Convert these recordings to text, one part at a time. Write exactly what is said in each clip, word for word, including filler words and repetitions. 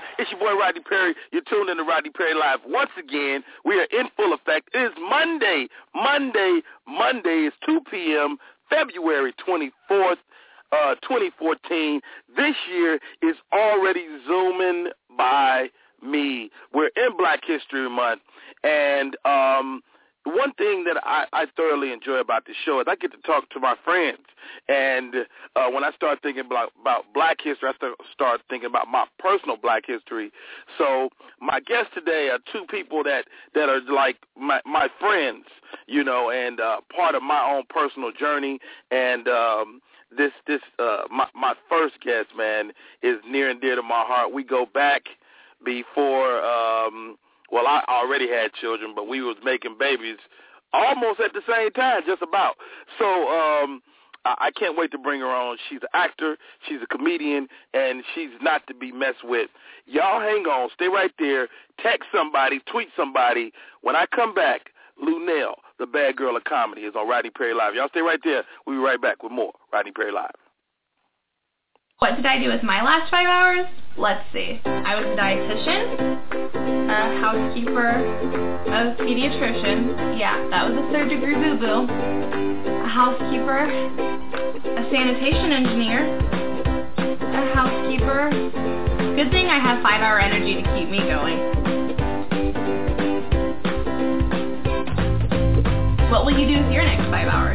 It's your boy, Rodney Perry. You're tuned in to Rodney Perry Live. Once again, we are in full effect. It is Monday. Monday. Monday is two p.m., February twenty-fourth, uh, twenty fourteen. This year is already zooming by me. We're in Black History Month, and um, one thing that I, I thoroughly enjoy about this show is I get to talk to my friends. And uh, when I start thinking about, about black history, I start, start thinking about my personal black history. So my guests today are two people that, that are like my, my friends, you know, and uh, part of my own personal journey. And um, this, this uh, my, my first guest, man, is near and dear to my heart. We go back before um, – well, I already had children, but we was making babies almost at the same time, just about. So um, I, I can't wait to bring her on. She's an actor, she's a comedian, and she's not to be messed with. Y'all hang on. Stay right there. Text somebody, tweet somebody. When I come back, Luenell, the bad girl of comedy, is on Rodney Perry Live. Y'all stay right there. We'll be right back with more Rodney Perry Live. What did I do with my last five hours? Let's see. I was a dietitian, a housekeeper, a pediatrician. Yeah, that was a third degree boo-boo. A housekeeper, a sanitation engineer, a housekeeper. Good thing I have five hour energy to keep me going. What will you do with your next five hours?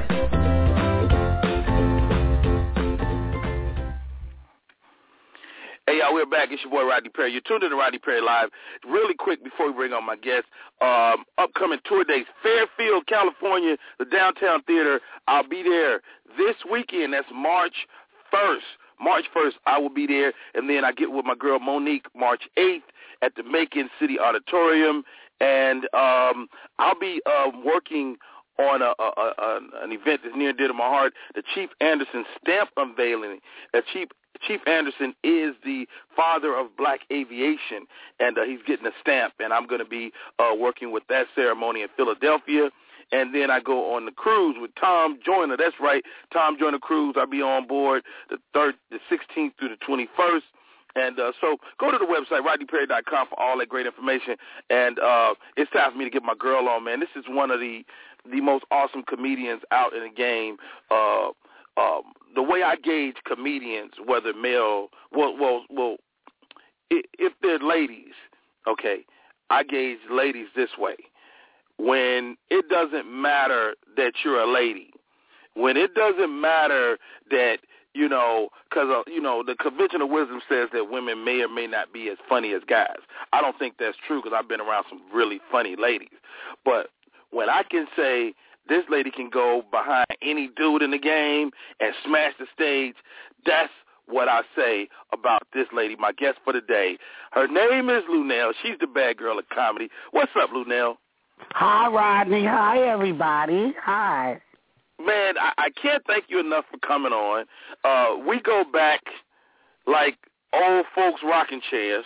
Hey, y'all, we're back. It's your boy, Rodney Perry. You're tuned in to Rodney Perry Live. Really quick before we bring on my guest, um, upcoming tour dates, Fairfield, California, the Downtown Theater. I'll be there this weekend. That's March first. March first, I will be there. And then I get with my girl, Monique, March eighth at the Macon City Auditorium. And um, I'll be uh, working on a, a, a, an event that's near and dear to my heart, the Chief Anderson Stamp Unveiling. A Chief Chief Anderson is the father of black aviation, and uh, he's getting a stamp, and I'm going to be uh, working with that ceremony in Philadelphia. And then I go on the cruise with Tom Joyner. That's right, Tom Joyner Cruise. I'll be on board the third, the sixteenth through the twenty-first. And uh, so go to the website, rodney perry dot com, for all that great information. And uh, it's time for me to get my girl on, man. This is one of the, the most awesome comedians out in the game. Uh Um, the way I gauge comedians, whether male, well, well, well, if they're ladies, okay, I gauge ladies this way. When it doesn't matter that you're a lady, when it doesn't matter that, you know, because, uh, you know, the conventional wisdom says that women may or may not be as funny as guys. I don't think that's true because I've been around some really funny ladies. But when I can say, this lady can go behind any dude in the game and smash the stage, that's what I say about this lady, my guest for the day. Her name is Luenell. She's the bad girl of comedy. What's up, Luenell? Hi, Rodney. Hi, everybody. Hi. Man, I, I can't thank you enough for coming on. Uh, we go back like old folks rocking chairs.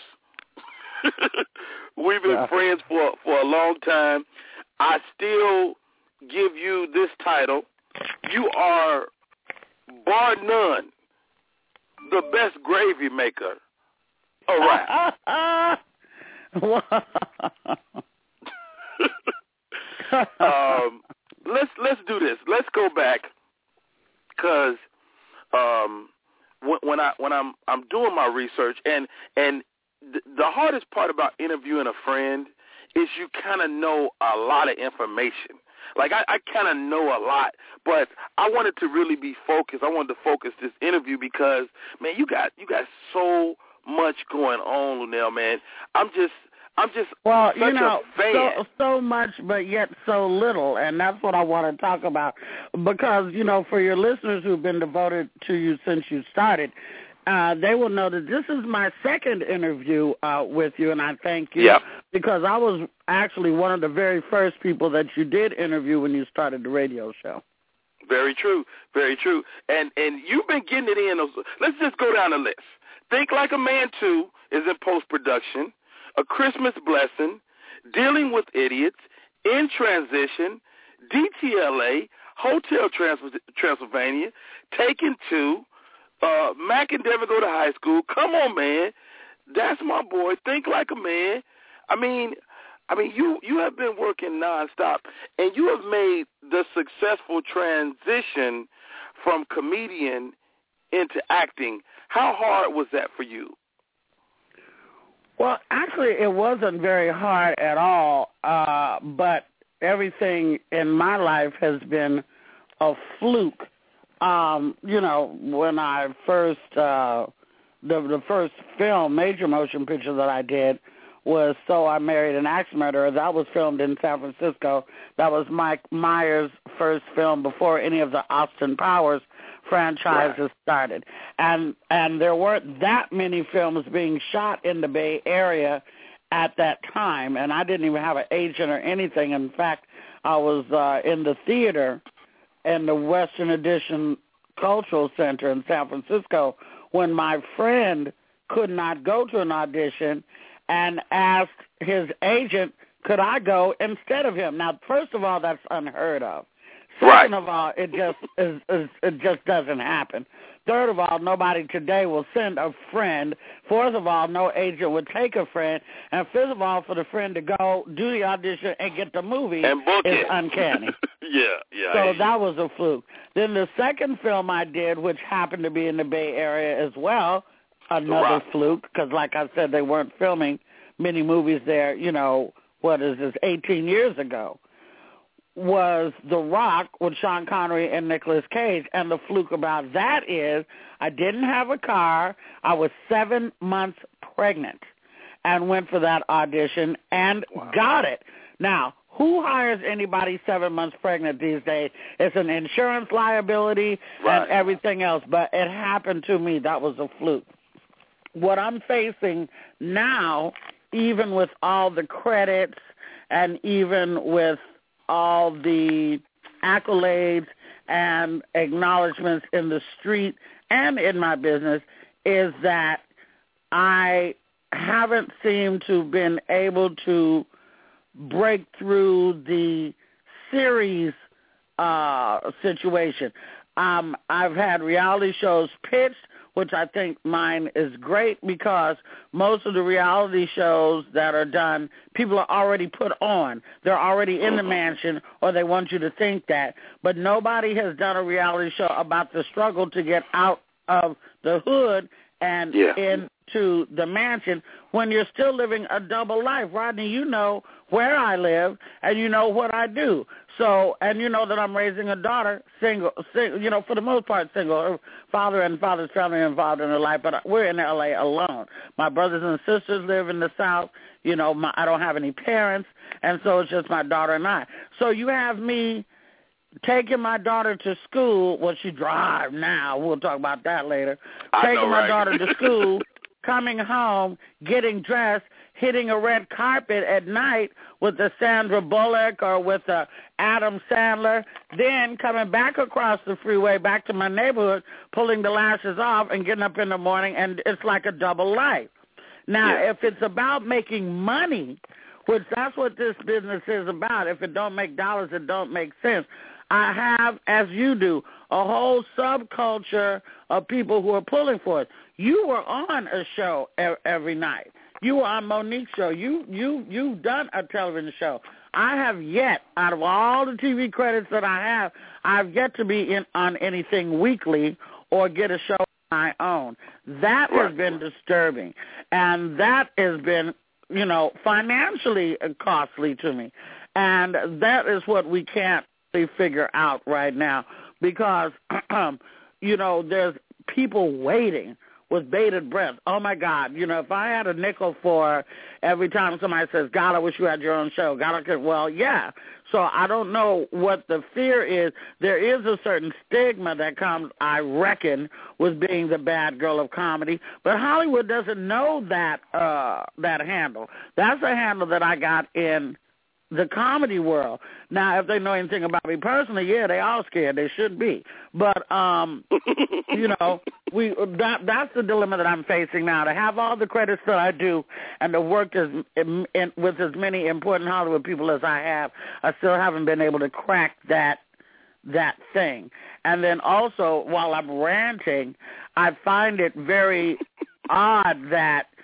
We've been yeah. friends for, for a long time. I still give you this title. You are, bar none, the best gravy maker around. um, let's let's do this. Let's go back, because um, when, when I when I'm I'm doing my research, and and th- the hardest part about interviewing a friend is you kind of know a lot of information. Like, I, I kind of know a lot, but I wanted to really be focused. I wanted to focus this interview because, man, you got you got so much going on, Luenell, man. I'm just, I'm just well, such you know, a fan. So, so much, but yet so little, and that's what I want to talk about. Because, you know, for your listeners who've been devoted to you since you started, Uh, they will know that this is my second interview uh, with you, and I thank you yep. because I was actually one of the very first people that you did interview when you started the radio show. Very true, very true. And and you've been getting it in. Let's just go down the list. Think Like a Man two is in post-production, A Christmas Blessing, Dealing with Idiots, In Transition, D T L A, Hotel Trans- Transylvania, Taken two, Uh, Mac and Devin Go to High School. Come on, man. That's my boy. Think like a man. I mean, I mean, you, you have been working nonstop, and you have made the successful transition from comedian into acting. How hard was that for you? Well, actually, it wasn't very hard at all, uh, but everything in my life has been a fluke. Um, you know, when I first, uh, the, the first film, major motion picture that I did was So I Married an Axe Murderer. That was filmed in San Francisco. That was Mike Myers' first film before any of the Austin Powers franchises right. started. And and there weren't that many films being shot in the Bay Area at that time, and I didn't even have an agent or anything. In fact, I was uh, in the theater in the Western Addition Cultural Center in San Francisco when my friend could not go to an audition and asked his agent, could I go instead of him? Now, first of all, that's unheard of. Second right. of all, it just is, is, it just doesn't happen. Third of all, nobody today will send a friend. Fourth of all, no agent would take a friend. And fifth of all, for the friend to go do the audition and get the movie and book is it. uncanny. yeah, yeah. So that was a fluke. Then the second film I did, which happened to be in the Bay Area as well, another fluke, because like I said, they weren't filming many movies there, you know, what is this, eighteen years ago, was The Rock with Sean Connery and Nicolas Cage. And the fluke about that is I didn't have a car. I was seven months pregnant and went for that audition and wow. got it. Now, who hires anybody seven months pregnant these days? It's an insurance liability right. and everything else, but it happened to me. That was a fluke. What I'm facing now, even with all the credits and even with all the accolades and acknowledgments in the street and in my business, is that I haven't seemed to have been able to break through the series uh, situation. Um, I've had reality shows pitched, which I think mine is great because most of the reality shows that are done, people are already put on. They're already in the mansion, or they want you to think that. But nobody has done a reality show about the struggle to get out of the hood and yeah. into the mansion when you're still living a double life. Rodney, you know where I live, and you know what I do. So, and you know that I'm raising a daughter, single, single, you know, for the most part single. Her father and father's family involved in her life, but we're in L A alone. My brothers and sisters live in the South. You know, my, I don't have any parents, and so it's just my daughter and I. So you have me taking my daughter to school. Well, she drives now. We'll talk about that later. I taking know, my right? daughter to school, coming home, getting dressed, hitting a red carpet at night with a Sandra Bullock or with a Adam Sandler, then coming back across the freeway back to my neighborhood, pulling the lashes off and getting up in the morning, and it's like a double life. Now, yeah. if it's about making money, which that's what this business is about, if it don't make dollars, it don't make sense. I have, as you do, a whole subculture of people who are pulling for it. You were on a show every night. You were on Monique's show. You, you, you've done a television show. I have yet, out of all the T V credits that I have, I've yet to be in on anything weekly or get a show of my own. That has been disturbing, and that has been, you know, financially costly to me. And that is what we can't figure out right now because, you know, there's people waiting with bated breath. Oh, my God. You know, if I had a nickel for every time somebody says, God, I wish you had your own show. God, I could, well, yeah. So I don't know what the fear is. There is a certain stigma that comes, I reckon, with being the bad girl of comedy. But Hollywood doesn't know that uh, that handle. That's a handle that I got in the comedy world. Now, if they know anything about me personally, yeah, they all scared. They should be. But, um, you know, we that that's the dilemma that I'm facing now, to have all the credits that I do and to work as, in, in, with as many important Hollywood people as I have. I still haven't been able to crack that that thing. And then also, while I'm ranting, I find it very odd that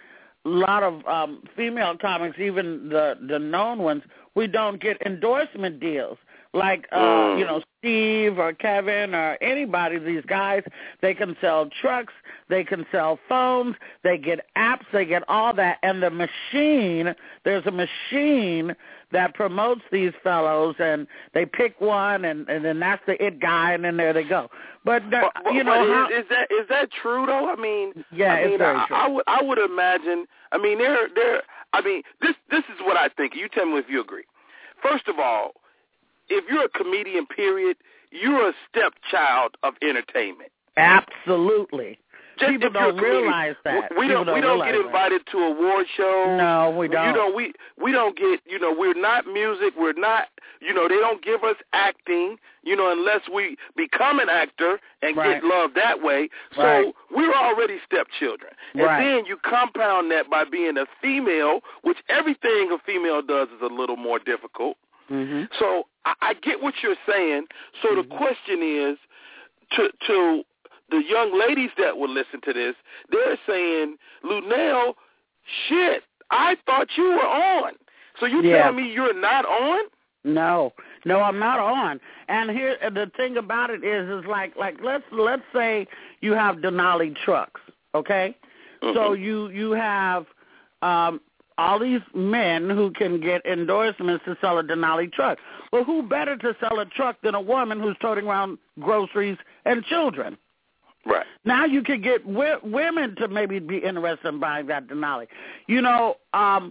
lot of um, female comics, even the, the known ones, we don't get endorsement deals. Like, uh, mm. you know, Steve or Kevin or anybody, these guys, they can sell trucks, they can sell phones, they get apps, they get all that. And the machine, there's a machine that promotes these fellows, and they pick one, and, and then that's the it guy, and then there they go. But, uh, but you know, but how, is, is that is that true though? I mean, yeah, I mean, it's very I, true. I would I would imagine. I mean, they're they're. I mean, this this is what I think. You tell me if you agree. First of all, if you're a comedian, period, you're a stepchild of entertainment. Absolutely. Just People don't realize that. We don't. don't we don't get invited that. to award shows. No, we don't. You know, we we don't get. You know, we're not music. We're not. You know, they don't give us acting. You know, unless we become an actor and right. get love that way. So right. we're already stepchildren. And right. then you compound that by being a female, which everything a female does is a little more difficult. Mm-hmm. So I, I get what you're saying. So mm-hmm. the question is to to. the young ladies that will listen to this, they're saying, Luenell, shit, I thought you were on. So you yeah. telling me you're not on? No, no, I'm not on. And here, the thing about it is, is like, like let's let's say you have Denali trucks, okay? Mm-hmm. So you you have um, all these men who can get endorsements to sell a Denali truck. Well, who better to sell a truck than a woman who's toting around groceries and children? Right. Now you can get w- women to maybe be interested in buying that Denali. You know, um,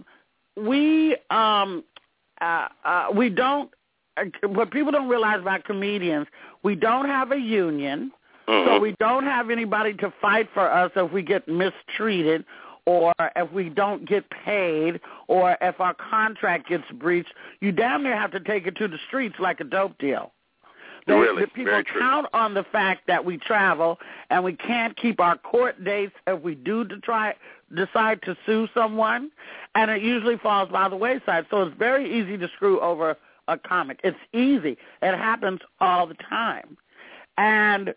we um, uh, uh, we don't. Uh, what people don't realize about comedians, we don't have a union, mm-hmm. so we don't have anybody to fight for us if we get mistreated, or if we don't get paid, or if our contract gets breached. You damn near have to take it to the streets like a dope deal. They, really? The people count on the fact that we travel and we can't keep our court dates if we do to try, decide to sue someone, and it usually falls by the wayside. So it's very easy to screw over a comic. It's easy. It happens all the time. And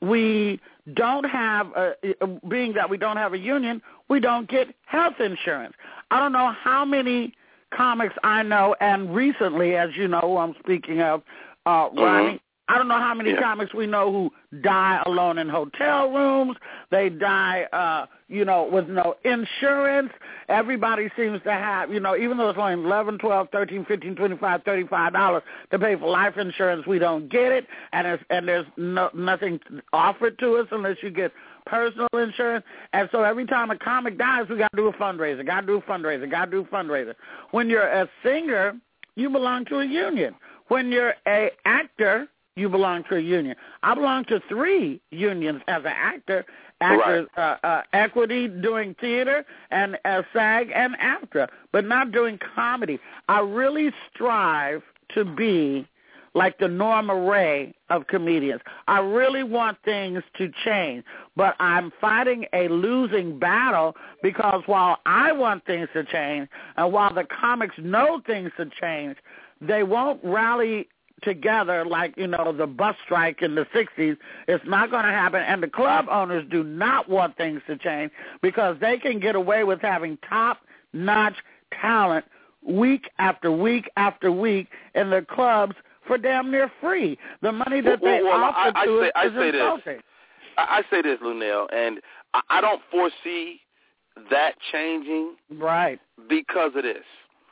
we don't have, a, being that we don't have a union, we don't get health insurance. I don't know how many comics I know, and recently, as you know, who I'm speaking of, uh, Ronnie, mm-hmm. I don't know how many yeah. comics we know who die alone in hotel rooms. They die, uh, you know, with no insurance. Everybody seems to have, you know, even though it's only eleven, twelve, thirteen, fifteen, twenty-five, thirty-five dollars to pay for life insurance, we don't get it, and it's, and there's no, nothing offered to us unless you get personal insurance. And so every time a comic dies, we got to do a fundraiser, got to do a fundraiser, got to do a fundraiser. When you're a singer, you belong to a union. When you're a actor, you belong to a union. I belong to three unions as an actor, actors, right. uh, uh, Equity, doing theater, and uh, SAG and AFTRA, but not doing comedy. I really strive to be like the Norma Rae of comedians. I really want things to change, but I'm fighting a losing battle because while I want things to change and while the comics know things to change, they won't rally together like, you know, the bus strike in the sixties. It's not going to happen. And the club owners do not want things to change because they can get away with having top-notch talent week after week after week in the clubs for damn near free. The money that well, they well, offer I, I to say, us I is say insulting. This. I, I say this, Luenell, and I, I don't foresee that changing right because of this.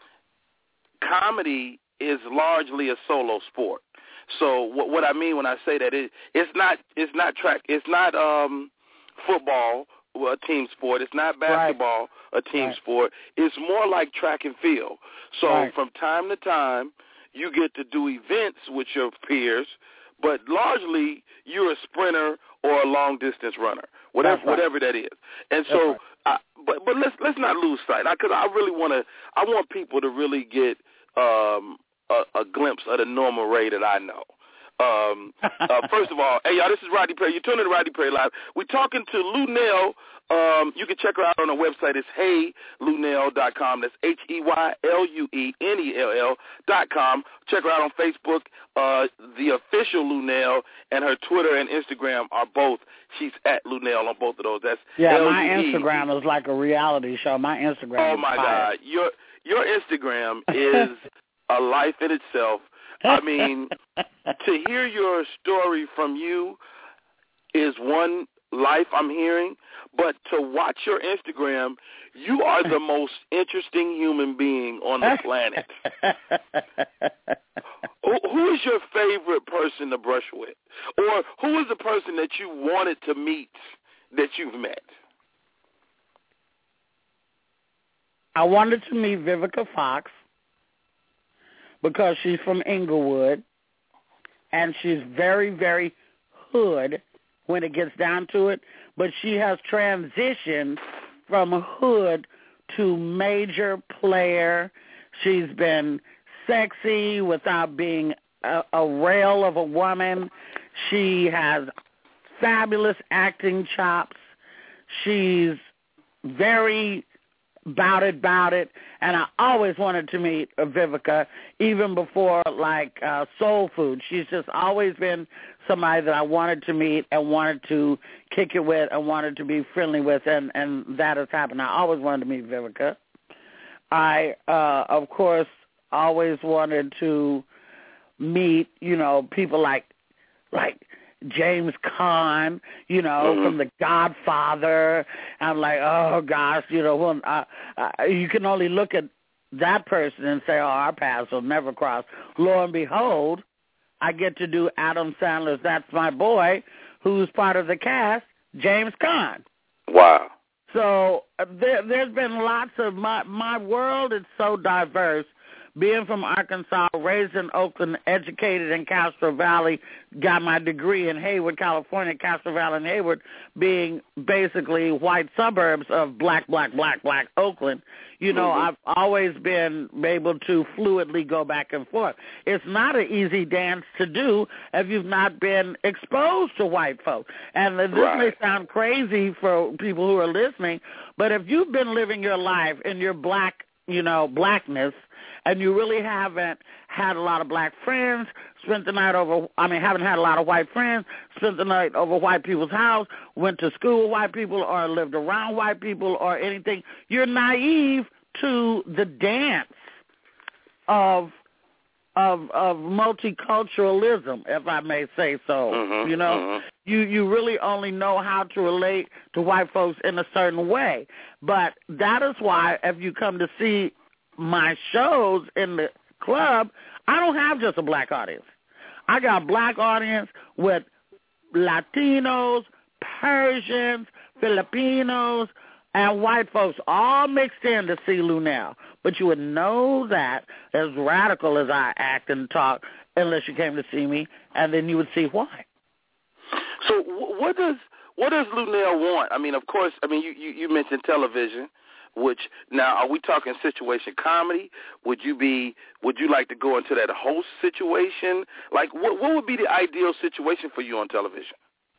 Comedy is largely a solo sport. So what, what I mean when I say that is it's not it's not track it's not um, football, a team sport. It's not basketball, right. a team right. sport. It's more like track and field. So right. from time to time, you get to do events with your peers, but largely you're a sprinter or a long distance runner, whatever right. whatever that is. And That's so, right. I, but but let's let's not lose sight because I, I really want to. I want people to really get. Um, A, a glimpse of the Norma Rae that I know. Um, uh, first of all, hey, y'all, this is Rodney Perry. You're tuning to Rodney Perry Live. We're talking to Luenell Um, you can check her out on her website. It's hey lunell dot com. That's H E Y L U E N E L L dot com. Check her out on Facebook, uh, the official Lunell, and her Twitter and Instagram are both. She's at Lunell on both of those. That's yeah. L U E. My Instagram is like a reality show. My Instagram. Oh my is fire. God, your your Instagram is a life in itself. I mean, to hear your story from you is one life I'm hearing, but to watch your Instagram, you are the most interesting human being on the planet. who, who is your favorite person to brush with? Or who is the person that you wanted to meet that you've met? I wanted to meet Vivica Fox because she's from Inglewood, and she's very, very hood when it gets down to it, but she has transitioned from hood to major player. She's been sexy without being a, a rail of a woman. She has fabulous acting chops. She's very bout it, bout it, and I always wanted to meet Vivica, even before, like, uh, Soul Food. She's just always been somebody that I wanted to meet and wanted to kick it with and wanted to be friendly with, and, and that has happened. I always wanted to meet Vivica. I, uh, of course, always wanted to meet, you know, people like, like, James Caan, you know, mm-hmm. from The Godfather. I'm like, oh, gosh, you know, when, uh, uh, you can only look at that person and say, oh, our paths will never cross. Lo and behold, I get to do Adam Sandler's That's My Boy, who's part of the cast, James Caan. Wow. So uh, there, there's been lots of, my, my world is so diverse. Being from Arkansas, raised in Oakland, educated in Castro Valley, got my degree in Hayward, California, Castro Valley and Hayward being basically white suburbs of black, black, black, black Oakland. You know, mm-hmm. I've always been able to fluidly go back and forth. It's not an easy dance to do if you've not been exposed to white folks. And this right. may sound crazy for people who are listening, but if you've been living your life in your black, you know, blackness, and you really haven't had a lot of black friends, spent the night over, I mean, haven't had a lot of white friends, spent the night over white people's house, went to school with white people or lived around white people or anything, you're naive to the dance of of of multiculturalism, if I may say so. Mm-hmm, you know, mm-hmm. you you really only know how to relate to white folks in a certain way. But that is why if you come to see my shows in the club, I don't have just a black audience. I got a black audience with Latinos, Persians, Filipinos, and white folks all mixed in to see Lunell. But you would know that, as radical as I act and talk, unless you came to see me, and then you would see why. So what does what does Lunell want? I mean, of course, I mean, you, you, you mentioned television. Which now, are we talking situation comedy? Would you be? Would you like to go into that host situation? Like, what what would be the ideal situation for you on television?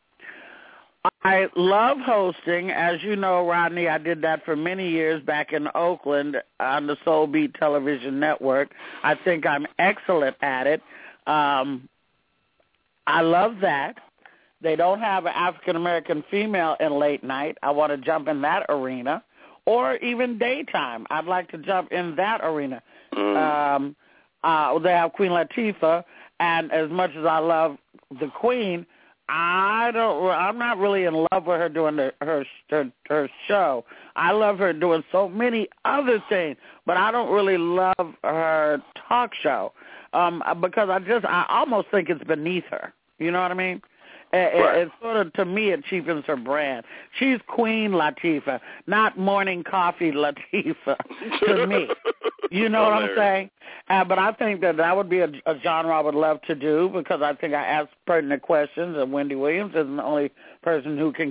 I love hosting. As you know, Rodney, I did that for many years back in Oakland on the Soul Beat Television Network. I think I'm excellent at it. Um, I love that. They don't have an African-American female in late night. I want to jump in that arena. Or even daytime. I'd like to jump in that arena. Mm. Um, uh, they have Queen Latifah, and as much as I love the Queen, I don't. I'm not really in love with her doing the, her, her her show. I love her doing so many other things, but I don't really love her talk show um, because I just I almost think it's beneath her. You know what I mean? It, right. it sort of, to me, it cheapens her brand. She's Queen Latifah, not Morning Coffee Latifah, to me. You know what I'm saying? Uh, but I think that that would be a, a genre I would love to do because I think I ask pertinent questions, and Wendy Williams isn't the only person who can get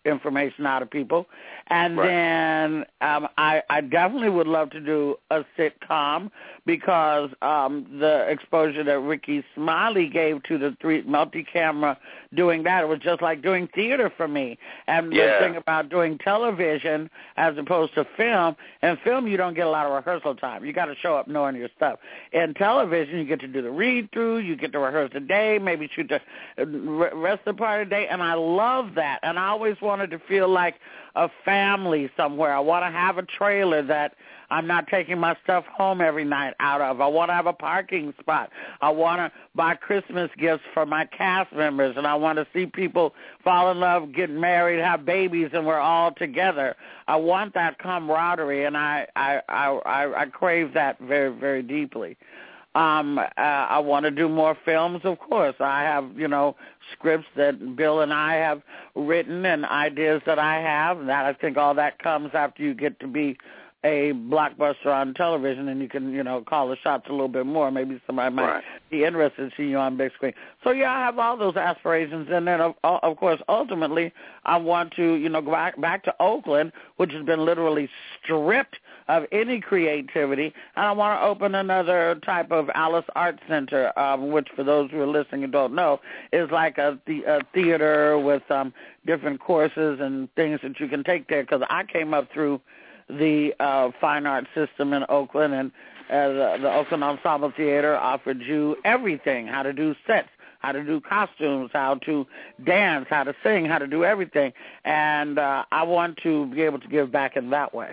information out of people. And right. then um, I, I definitely would love to do a sitcom because um, the exposure that Ricky Smiley gave to the three multi-camera doing that, it was just like doing theater for me. And yeah. the thing about doing television as opposed to film, in film you don't get a lot of rehearsal time. You got to show up knowing your stuff. In television, you get to do the read-through, you get to rehearse the day, maybe shoot the rest of the part of the day, and I love that. And I always wanted to feel like a family somewhere. I want to have a trailer that I'm not taking my stuff home every night out of. I want to have a parking spot. I want to buy Christmas gifts for my cast members, and I want to see people fall in love, get married, have babies, and we're all together. I want that camaraderie, and I I I, I, I crave that very, very deeply. Um, uh, I want to do more films, of course. I have, you know, scripts that Bill and I have written and ideas that I have. And that I think all that comes after you get to be a blockbuster on television and you can, you know, call the shots a little bit more. Maybe somebody might right. be interested in seeing you on big screen. So, yeah, I have all those aspirations. And then, of, of course, ultimately, I want to, you know, go back, back to Oakland, which has been literally stripped of any creativity, and I want to open another type of Alice Art Center, um, which for those who are listening and don't know, is like a, the, a theater with um, different courses and things that you can take there, because I came up through the uh, fine art system in Oakland, and uh, the, the Oakland Ensemble Theater offered you everything, how to do sets, how to do costumes, how to dance, how to sing, how to do everything, and uh, I want to be able to give back in that way.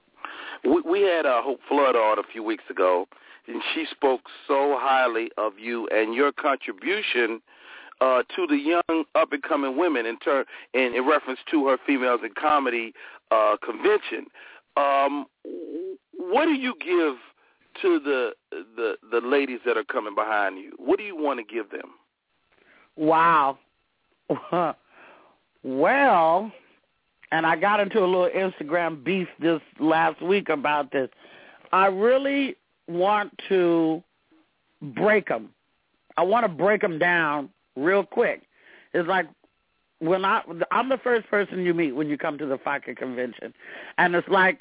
We, we had uh, Hope Flood on a few weeks ago, and she spoke so highly of you and your contribution uh, to the young up-and-coming women in, ter- in, in reference to her Females in Comedy uh, convention. Um, what do you give to the, the the ladies that are coming behind you? What do you want to give them? Wow. Well... And I got into a little Instagram beef this last week about this. I really want to break them. I want to break them down real quick. It's like when I, I'm the first person you meet when you come to the FICA convention. And it's like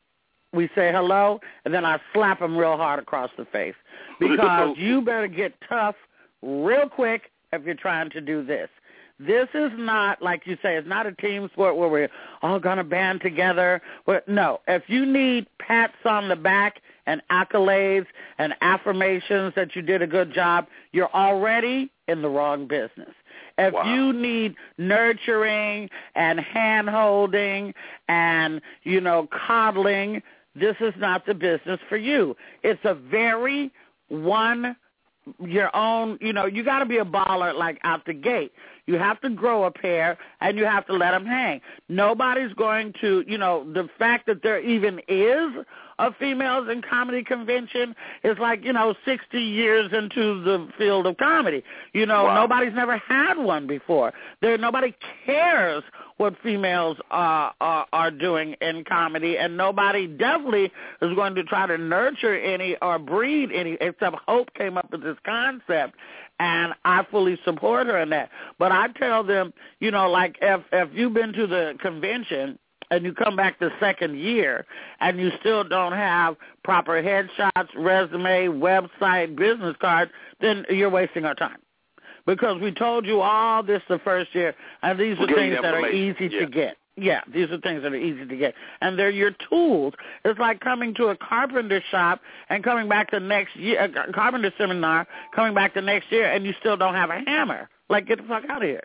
we say hello, and then I slap them real hard across the face. Because you better get tough real quick if you're trying to do this. This is not, like you say, it's not a team sport where we're all going to band together. No, if you need pats on the back and accolades and affirmations that you did a good job, you're already in the wrong business. If wow. you need nurturing and hand-holding and, you know, coddling, this is not the business for you. It's a very one your own, you know, you got to be a baller like out the gate. You have to grow a pair, and you have to let them hang. Nobody's going to, you know, the fact that there even is a Females in Comedy convention is like, you know, sixty years into the field of comedy. You know, wow. nobody's never had one before. There, nobody cares what females uh, are, are doing in comedy, and nobody definitely is going to try to nurture any or breed any, except Hope came up with this concept. And I fully support her in that. But I tell them, you know, like if if you've been to the convention and you come back the second year and you still don't have proper headshots, resume, website, business cards, then you're wasting our time. Because we told you all this the first year, and these are things that are easy yeah. to get. Yeah, these are things that are easy to get. And they're your tools. It's like coming to a carpenter shop and coming back the next year, a carpenter seminar, coming back the next year, and you still don't have a hammer. Like, get the fuck out of here.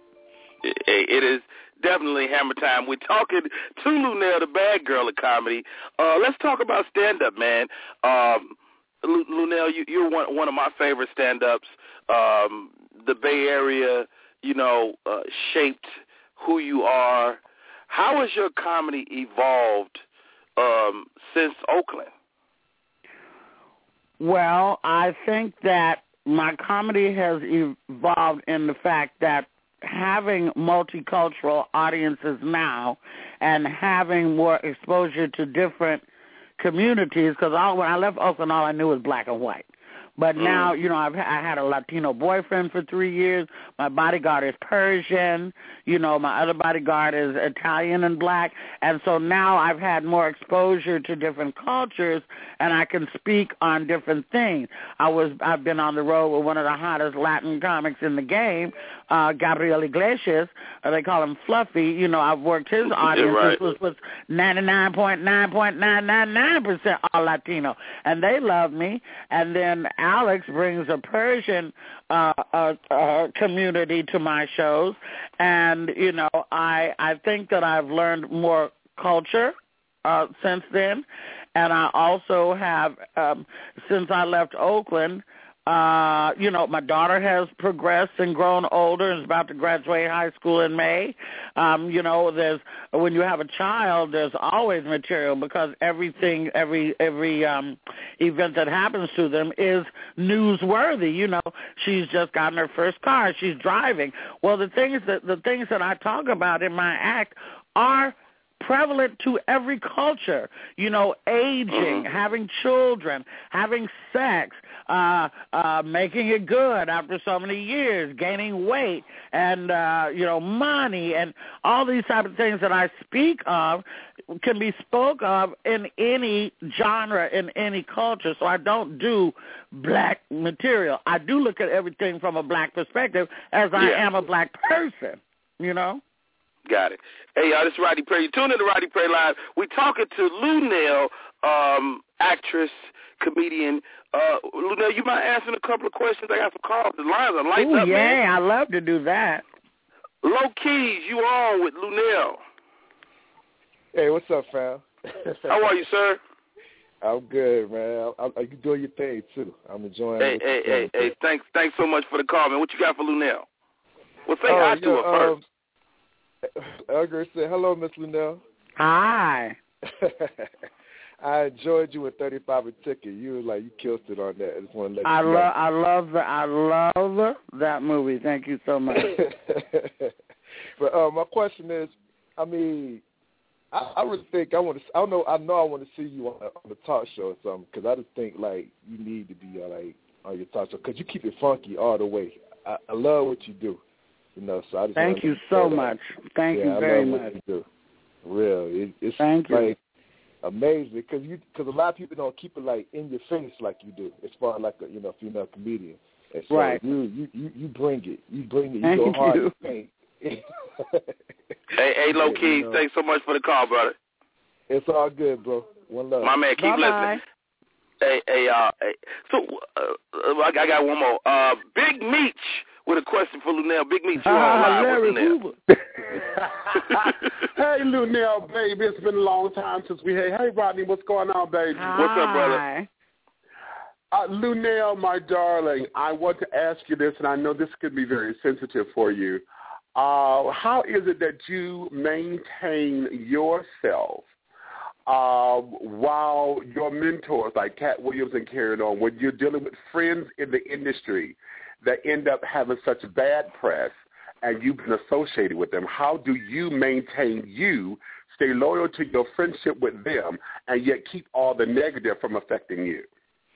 It is definitely hammer time. We're talking to Luenell, the bad girl of comedy. Uh, let's talk about stand-up, man. Um, Luenell, you, you're one, one of my favorite stand-ups. Um, the Bay Area, you know, uh, shaped who you are. How has your comedy evolved um, since Oakland? Well, I think that my comedy has evolved in the fact that having multicultural audiences now and having more exposure to different communities, because when I left Oakland, all I knew was black and white. But mm. now, you know, I've I had a Latino boyfriend for three years. My bodyguard is Persian. You know, my other bodyguard is Italian and black. And so now I've had more exposure to different cultures, and I can speak on different things. I was I've been on the road with one of the hottest Latin comics in the game, uh, Gabriel Iglesias. Or they call him Fluffy. You know, I've worked his audience, right. which was, was ninety-nine point nine nine nine nine percent all Latino, and they love me. And then Alex brings a Persian uh, uh, uh, community to my shows, and you know, I I think that I've learned more culture uh, since then, and I also have um, since I left Oakland. Uh, you know, my daughter has progressed and grown older and is about to graduate high school in May. Um, you know, there's when you have a child, there's always material because everything, every every um, event that happens to them is newsworthy. You know, she's just gotten her first car, she's driving. Well, the things that the things that I talk about in my act are prevalent to every culture, you know, aging, mm-hmm. having children, having sex, uh, uh, making it good after so many years, gaining weight, and, uh, you know, money, and all these type of things that I speak of can be spoke of in any genre, in any culture. So I don't do black material. I do look at everything from a black perspective as I yeah. am a black person, you know? Got it. Hey, y'all, this is Rodney Perry. You tune in to Rodney Perry Live. We're talking to Luenell, um, actress, comedian. Uh, Luenell, you mind answering a couple of questions? I got some calls. The lines are lights Ooh, up, yeah, man. I love to do that. Low Keys, you on with Luenell. Hey, what's up, fam? How are you, sir? I'm good, man. I'm, I'm, you doing your thing, too. I'm enjoying it. Hey, hey, hey, hey, thanks, thanks so much for the call, man. What you got for Luenell? Well, say uh, hi to yeah, her first. Um, Elgar said, hello, Miss Luenell. Hi. I enjoyed you in thirty-five a ticket. You were like, you killed it on that. I just want to let I you know. love, I love, the, I love that movie. Thank you so much. But uh, my question is, I mean, I, I really think I want to. I don't know. I know I want to see you on, on the talk show or something because I just think like you need to be uh, like on your talk show because you keep it funky all the way. I, I love what you do. You know, so I just Thank you so much. Thank yeah, you very I love much. What you do. Real, it, it's Thank you. like amazing because you because a lot of people don't keep it like in your face like you do as far as like a you know female comedian. And so right. You, you you you bring it. You bring it. You Thank go hard. you. hey, hey, Low Key, you know, thanks so much for the call, brother. It's all good, bro. One love. My man, keep Bye-bye. listening. Hey, hey, uh, hey. So uh, I got one more. Uh, Big Meech with a question for Luenell. Big Meech, you on Ah, live Larry with Luenell. Hoover. Hey, Luenell, baby. It's been a long time since we had. Hey, Rodney, what's going on, baby? Hi. What's up, brother? Uh, Luenell, my darling, I want to ask you this, and I know this could be very sensitive for you. Uh, how is it that you maintain yourself uh, while your mentors, like Cat Williams and Carry On, when you're dealing with friends in the industry that end up having such bad press and you've been associated with them, how do you maintain you, stay loyal to your friendship with them, and yet keep all the negative from affecting you?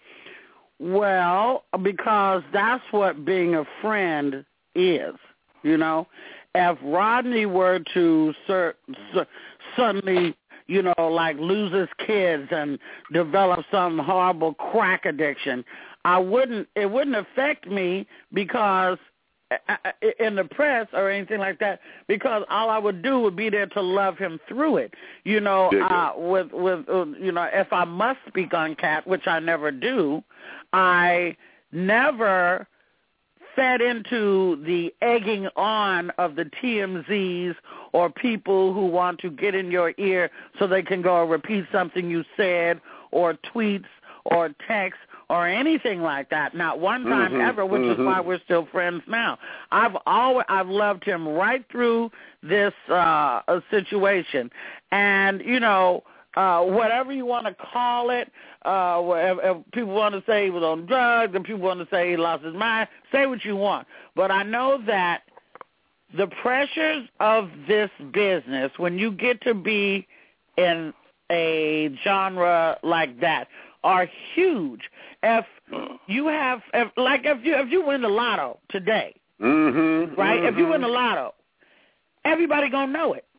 Well, because that's what being a friend is, you know. If Rodney were to sur- sur- suddenly, you know, like lose his kids and develop some horrible crack addiction, I wouldn't, it wouldn't affect me because in the press or anything like that, because all I would do would be there to love him through it. You know, uh, with, with uh, you know, if I must speak on Cat, which I never do, I never fed into the egging on of the T M Zs or people who want to get in your ear so they can go and repeat something you said or tweets or texts or anything like that. Not one time mm-hmm, ever, which mm-hmm. is why we're still friends now. I've always I've loved him right through this uh, situation, and you know. Uh, whatever you want to call it, uh, if, if people want to say he was on drugs and people want to say he lost his mind, say what you want. But I know that the pressures of this business, when you get to be in a genre like that, are huge. If you have, if, like if you if you win the lotto today, mm-hmm, right? Mm-hmm. If you win the lotto, everybody gonna know it.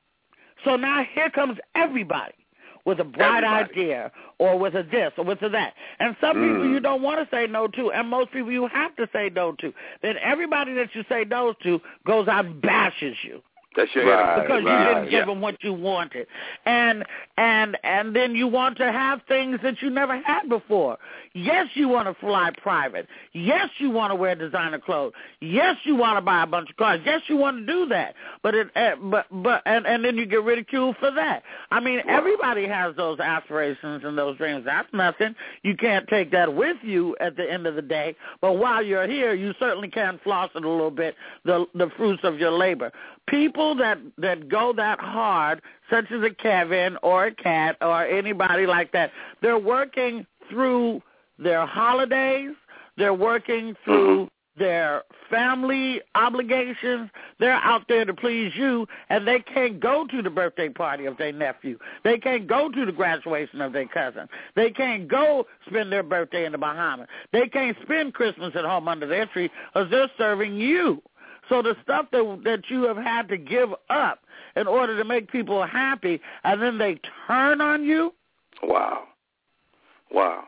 So now here comes everybody with a bright Everybody. idea or with a this or with a that. And some Mm. people you don't want to say no to, and most people you have to say no to. Then everybody that you say no to goes out and bashes you. That's your Right, Because right. you didn't give Yeah. them what you wanted, and and and then you want to have things that you never had before. Yes, you want to fly private. Yes, you want to wear designer clothes. Yes, you want to buy a bunch of cars. Yes, you want to do that. But it, uh, but but and and then you get ridiculed for that. I mean, Wow. everybody has those aspirations and those dreams. That's nothing. You can't take that with you at the end of the day. But while you're here, you certainly can floss it a little bit, the the fruits of your labor. People that, that go that hard, such as a Kevin or a Kat or anybody like that, they're working through their holidays. They're working through their family obligations. They're out there to please you, and they can't go to the birthday party of their nephew. They can't go to the graduation of their cousin. They can't go spend their birthday in the Bahamas. They can't spend Christmas at home under their tree because they're serving you. So the stuff that that you have had to give up in order to make people happy, and then they turn on you. Wow. Wow.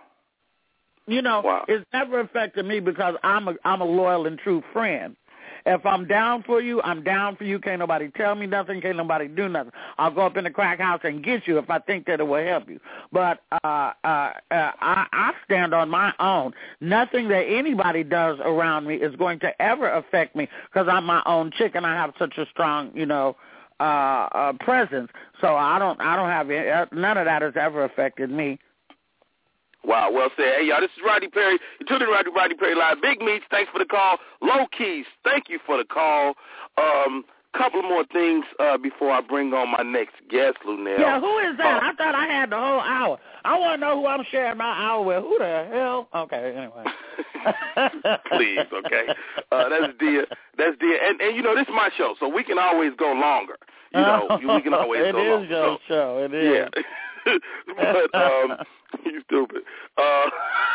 You know, Wow. it's never affected me because I'm a I'm a loyal and true friend. If I'm down for you, I'm down for you. Can't nobody tell me nothing. Can't nobody do nothing. I'll go up in the crack house and get you if I think that it will help you. But uh, uh, uh, I, I stand on my own. Nothing that anybody does around me is going to ever affect me because I'm my own chick and I have such a strong, you know, uh, uh, presence. So I don't, I don't have any, none of that has ever affected me. Wow, well said. Hey, y'all, this is Rodney Perry. You're tuning in to Rodney Perry Live. Big Meats, thanks for the call. Low Keys, thank you for the call. Um, couple more things uh, before I bring on my next guest, Luenell. Yeah, who is that? Uh, I thought I had the whole hour. I want to know who I'm sharing my hour with. Who the hell? Okay, anyway. Please, okay. Uh, that's Dia. That's Dia. And, and, you know, this is my show, so we can always go longer. You know, we can always it go longer. It is your so, show. It is. Yeah. But, um, you stupid. Uh,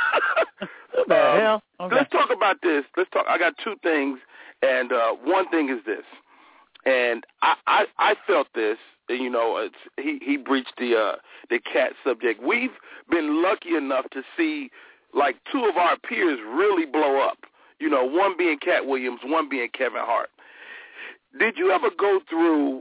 what the um, hell? Okay. Let's talk about this. Let's talk. I got two things, and uh, one thing is this. And I, I, I felt this. You know, it's, he he breached the uh, the cat subject. We've been lucky enough to see like two of our peers really blow up. You know, one being Cat Williams, one being Kevin Hart. Did you ever go through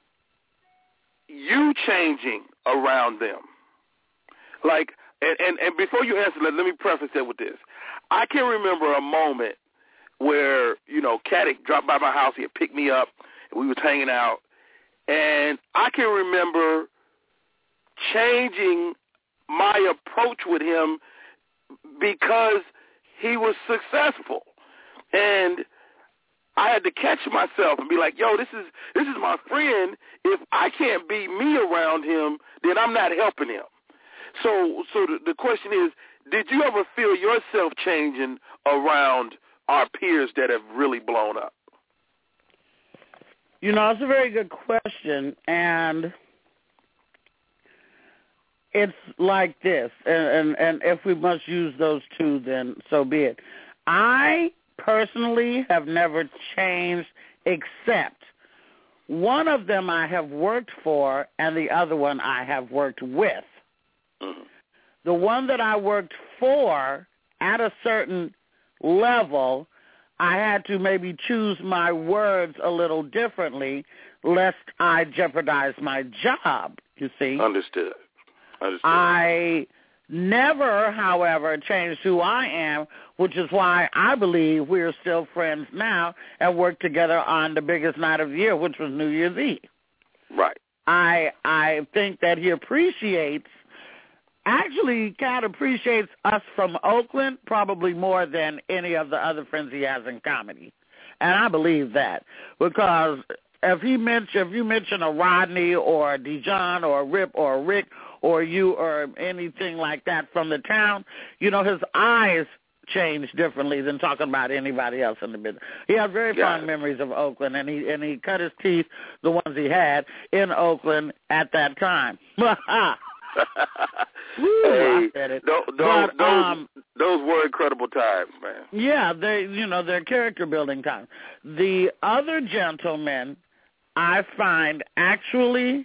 you changing around them? Like, and, and, and before you answer, let, let me preface that with this. I can remember a moment where, you know, Caddick dropped by my house. He had picked me up, and we was hanging out. And I can remember changing my approach with him because he was successful. And I had to catch myself and be like, yo, this is this is my friend. If I can't be me around him, then I'm not helping him. So so the, the question is, did you ever feel yourself changing around our peers that have really blown up? You know, it's a very good question, and it's like this, and, and, and if we must use those two, then so be it. I personally have never changed except one of them I have worked for and the other one I have worked with. Mm-hmm. The one that I worked for at a certain level, I had to maybe choose my words a little differently lest I jeopardize my job, you see. Understood. Understood. I never, however, changed who I am, which is why I believe we're still friends now and work together on the biggest night of the year, which was New Year's Eve. Right. I I think that he appreciates, actually kind of appreciates us from Oakland probably more than any of the other friends he has in comedy. And I believe that because if he mention, if you mention a Rodney or a Dijon or a Rip or a Rick or you or anything like that from the town, you know, his eyes change differently than talking about anybody else in the business. He has very Got fond it. memories of Oakland, and he and he cut his teeth, the ones he had, in Oakland at that time. Woo, hey, I said it. Those, but, those, um, those were incredible times, man. Yeah, they, you know, they're character building times. The other gentleman, I find, actually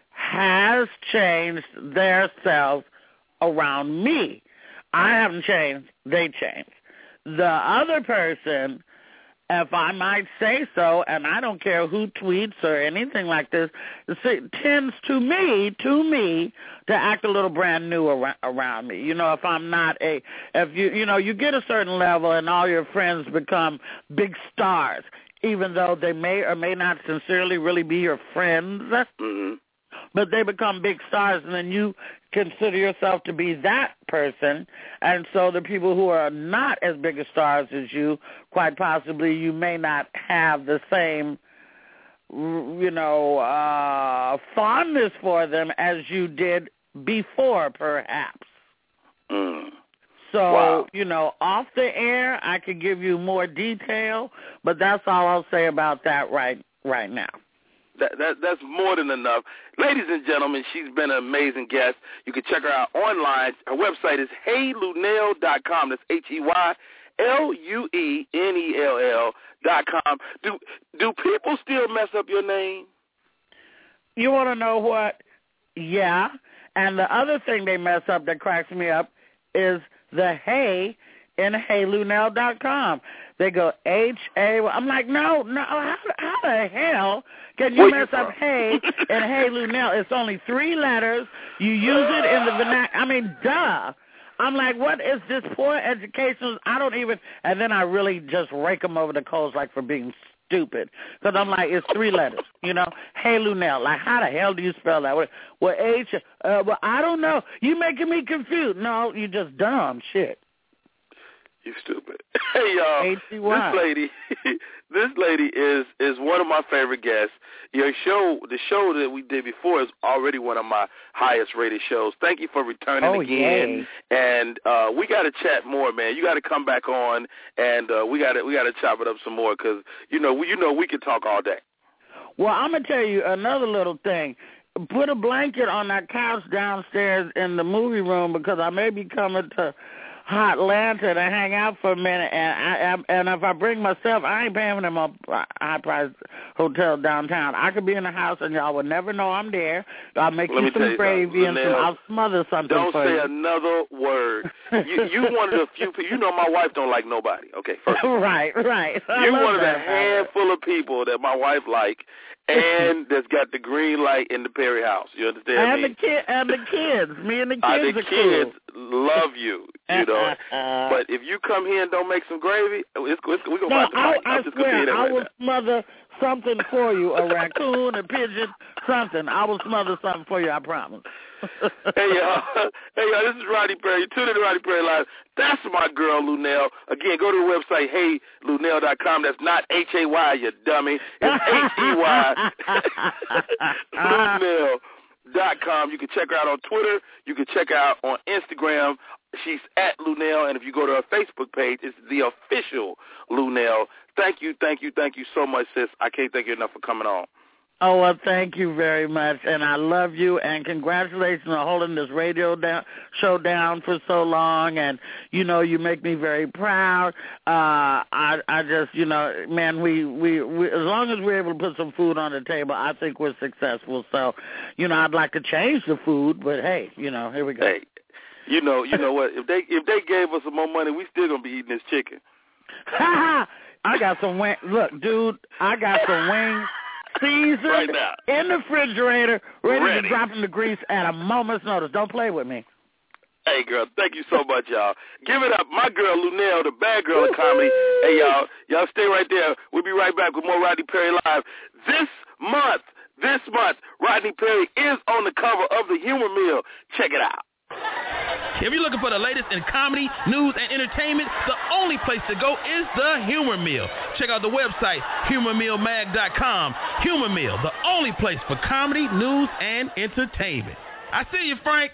has changed their selves around me. I haven't changed, they changed. The other person, if I might say so, and I don't care who tweets or anything like this, tends to me, to me, to act a little brand new ar- around me. You know, if I'm not a, if you, you know, you get a certain level and all your friends become big stars, even though they may or may not sincerely really be your friends. Mm-hmm. But they become big stars, and then you consider yourself to be that person. And so the people who are not as big a stars as you, quite possibly you may not have the same, you know, uh, fondness for them as you did before, perhaps. Mm. So, Wow. you know, off the air, I could give you more detail, but that's all I'll say about that right right now. That, that That's more than enough. Ladies and gentlemen, she's been an amazing guest. You can check her out online. Her website is hey lunell dot com. That's H E Y L U E N E L L dot com. Do, do people still mess up your name? You want to know what? Yeah. And the other thing they mess up that cracks me up is the hey in hey lunell dot com. They go H A. I'm like, no, no. How, how the hell can you Where mess you up hey and hey Lunell? It's only three letters. You use it in the vernacular. I mean, duh. I'm like, what is this poor education? I don't even. And then I really just rake them over the coals like for being stupid, because I'm like, it's three letters. You know, hey Lunell. Like, how the hell do you spell that? Well, H. Uh, well, I don't know. You making me confused. No, you just dumb shit. You stupid. Hey, y'all, H C Y. this lady, this lady is is one of my favorite guests. Your show, the show that we did before, is already one of my highest rated shows. Thank you for returning oh, again. Yay. And uh, we got to chat more, man. You got to come back on, and uh, we got to we got to chop it up some more, because you know we, you know we can talk all day. Well, I'm gonna tell you another little thing. Put a blanket on that couch downstairs in the movie room, because I may be coming to Hot Lantern and hang out for a minute, and I, I and if I bring myself, I ain't paying for them a high price hotel downtown. I could be in the house and y'all would never know I'm there. I'll make Let you some you gravy and some. I'll smother something don't for say you. another word. You, you one of the few people. You know my wife don't like nobody. Okay, first. right, right. I You're love one of the that. handful of people that my wife like, and that's got the green light in the Perry house. You understand and me? the kid and the kids. Me and the kids uh, the are kids cool. love you. You know. But if you come here and don't make some gravy, it's, it's, we're gonna no, fight the fight. I, I I'm just gonna tell you swear, that I right will now. smother something for you, a raccoon, a pigeon, something. I will smother something for you, I promise. Hey, y'all. Hey, y'all, this is Rodney Perry. Tune in to Rodney Perry Live. That's my girl, Lunell. Again, go to the website, hey lunell dot com. That's not H A Y, you dummy. It's H E Y. Lunell dot com. You can check her out on Twitter. You can check her out on Instagram. She's at Lunell, and if you go to her Facebook page, it's the official Lunell. Thank you, thank you, thank you so much, sis. I can't thank you enough for coming on. Oh, well, thank you very much, and I love you, and congratulations on holding this radio down, show down for so long, and, you know, you make me very proud. Uh, I, I just, you know, man, we, we, we, as long as we're able to put some food on the table, I think we're successful. So, you know, I'd like to change the food, but, hey, you know, here we go. Hey, you know, you know what, if they if they gave us some more money, we still going to be eating this chicken. I got some wings. Look, dude, I got some wings. Seasoned right now. in the refrigerator, ready, ready to drop in the grease at a moment's notice. Don't play with me. Hey, girl, thank you so much, y'all. Give it up. My girl, Lunell, the bad girl of comedy. Hey, y'all, y'all stay right there. We'll be right back with more Rodney Perry Live. This month, this month, Rodney Perry is on the cover of the Humor Mill. Check it out. If you're looking for the latest in comedy, news, and entertainment, the only place to go is the Humor Mill. Check out the website, humor mill mag dot com. Humor Mill, the only place for comedy, news, and entertainment. I see you, Frank.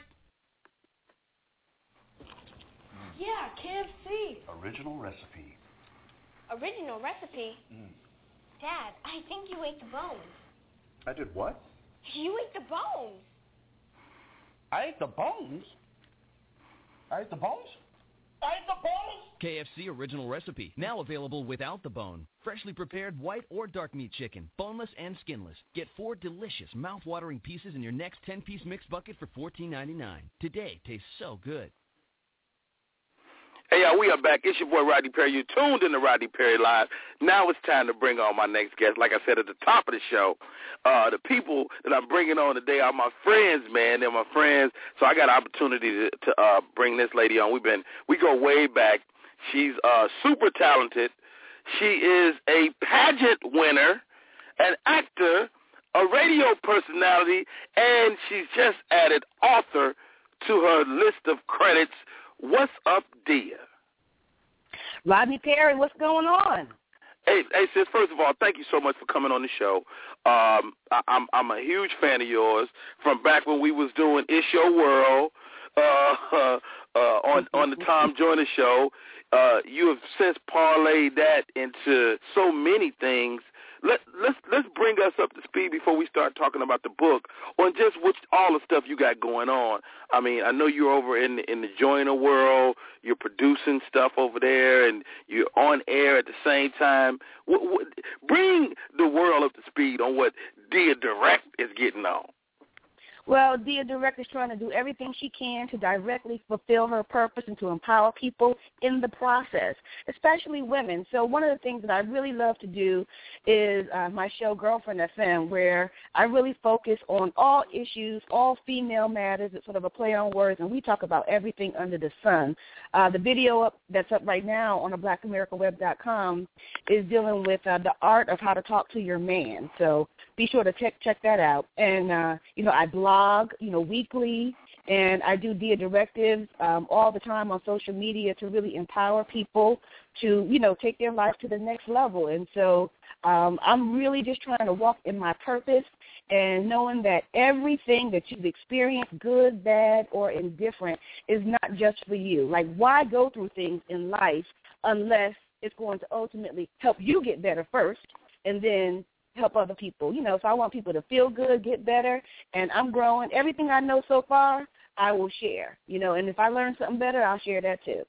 Yeah, K F C. Original recipe. Original recipe? Mm. Dad, I think you ate the bones. I did what? You ate the bones. I ate the bones. I ate the bones? I ate the bones? K F C original recipe, now available without the bone. Freshly prepared white or dark meat chicken, boneless and skinless. Get four delicious, mouth-watering pieces in your next ten-piece mixed bucket for fourteen ninety-nine. Today tastes so good. Hey, y'all, we are back. It's your boy, Rodney Perry. You're tuned in to Rodney Perry Live. Now it's time to bring on my next guest. Like I said at the top of the show, uh, the people that I'm bringing on today are my friends, man. They're my friends. So I got an opportunity to, to uh, bring this lady on. We've been, we go way back. She's uh, super talented. She is a pageant winner, an actor, a radio personality, and she's just added author to her list of credits. What's up, Dia? Rodney Perry, what's going on? Hey, hey, sis. First of all, thank you so much for coming on the show. Um, I, I'm I'm a huge fan of yours from back when we was doing It's Your World uh, uh, on on the Tom Joyner show. Uh, you have since parlayed that into so many things. Let, let's let's bring us up to speed before we start talking about the book on just what all the stuff you got going on. I mean, I know you're over in the, in the Joyner world. You're producing stuff over there, and you're on air at the same time. What, what, bring the world up to speed on what Dia Direct is getting on. Well, Dia Direct is trying to do everything she can to directly fulfill her purpose and to empower people in the process, especially women. So one of the things that I really love to do is uh, my show Girlfriend F M, where I really focus on all issues, all female matters. It's sort of a play on words, and we talk about everything under the sun. Uh, the video up, that's up right now on the black america web dot com is dealing with uh, the art of how to talk to your man. So be sure to check check that out. And, uh, you know, I blog, you know, weekly, and I do Dia Directives um, all the time on social media to really empower people to, you know, take their life to the next level. And so um, I'm really just trying to walk in my purpose and knowing that everything that you've experienced, good, bad, or indifferent, is not just for you. Like, why go through things in life unless it's going to ultimately help you get better first and then help other people. You know, so I want people to feel good, get better, and I'm growing. Everything I know so far, I will share, you know, and if I learn something better, I'll share that too.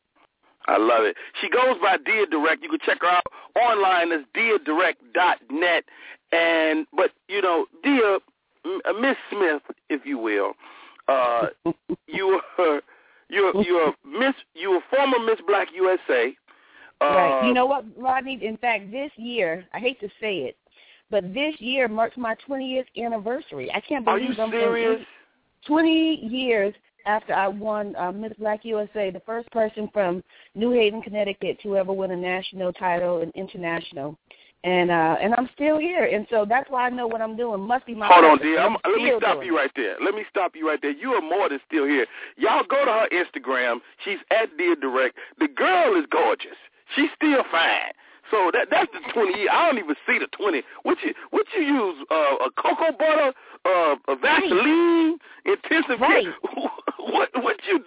I love it. She goes by Dia Direct. You can check her out online as dia direct dot net. And, but, you know, Dia, Miss Smith, if you will, uh, you were, you're, you're Miss, you were former Miss Black U S A. Uh, right. You know what, Rodney? In fact, this year, I hate to say it, but this year marks my twentieth anniversary. I can't believe Are you I'm serious? twenty years after I won uh, Miss Black U S A, the first person from New Haven, Connecticut to ever win a national title and international. And uh, and I'm still here. And so that's why I know what I'm doing must be my Hold on, purpose. dear. I'm, let me stop doing. you right there. Let me stop you right there. You are more than still here. Y'all go to her Instagram. She's at Dia Direct. The girl is gorgeous. She's still fine. So that that's the twenty years. I don't even see the twenty. What you what you use? Uh, a cocoa butter, uh, a Vaseline, intensive right. care. What what you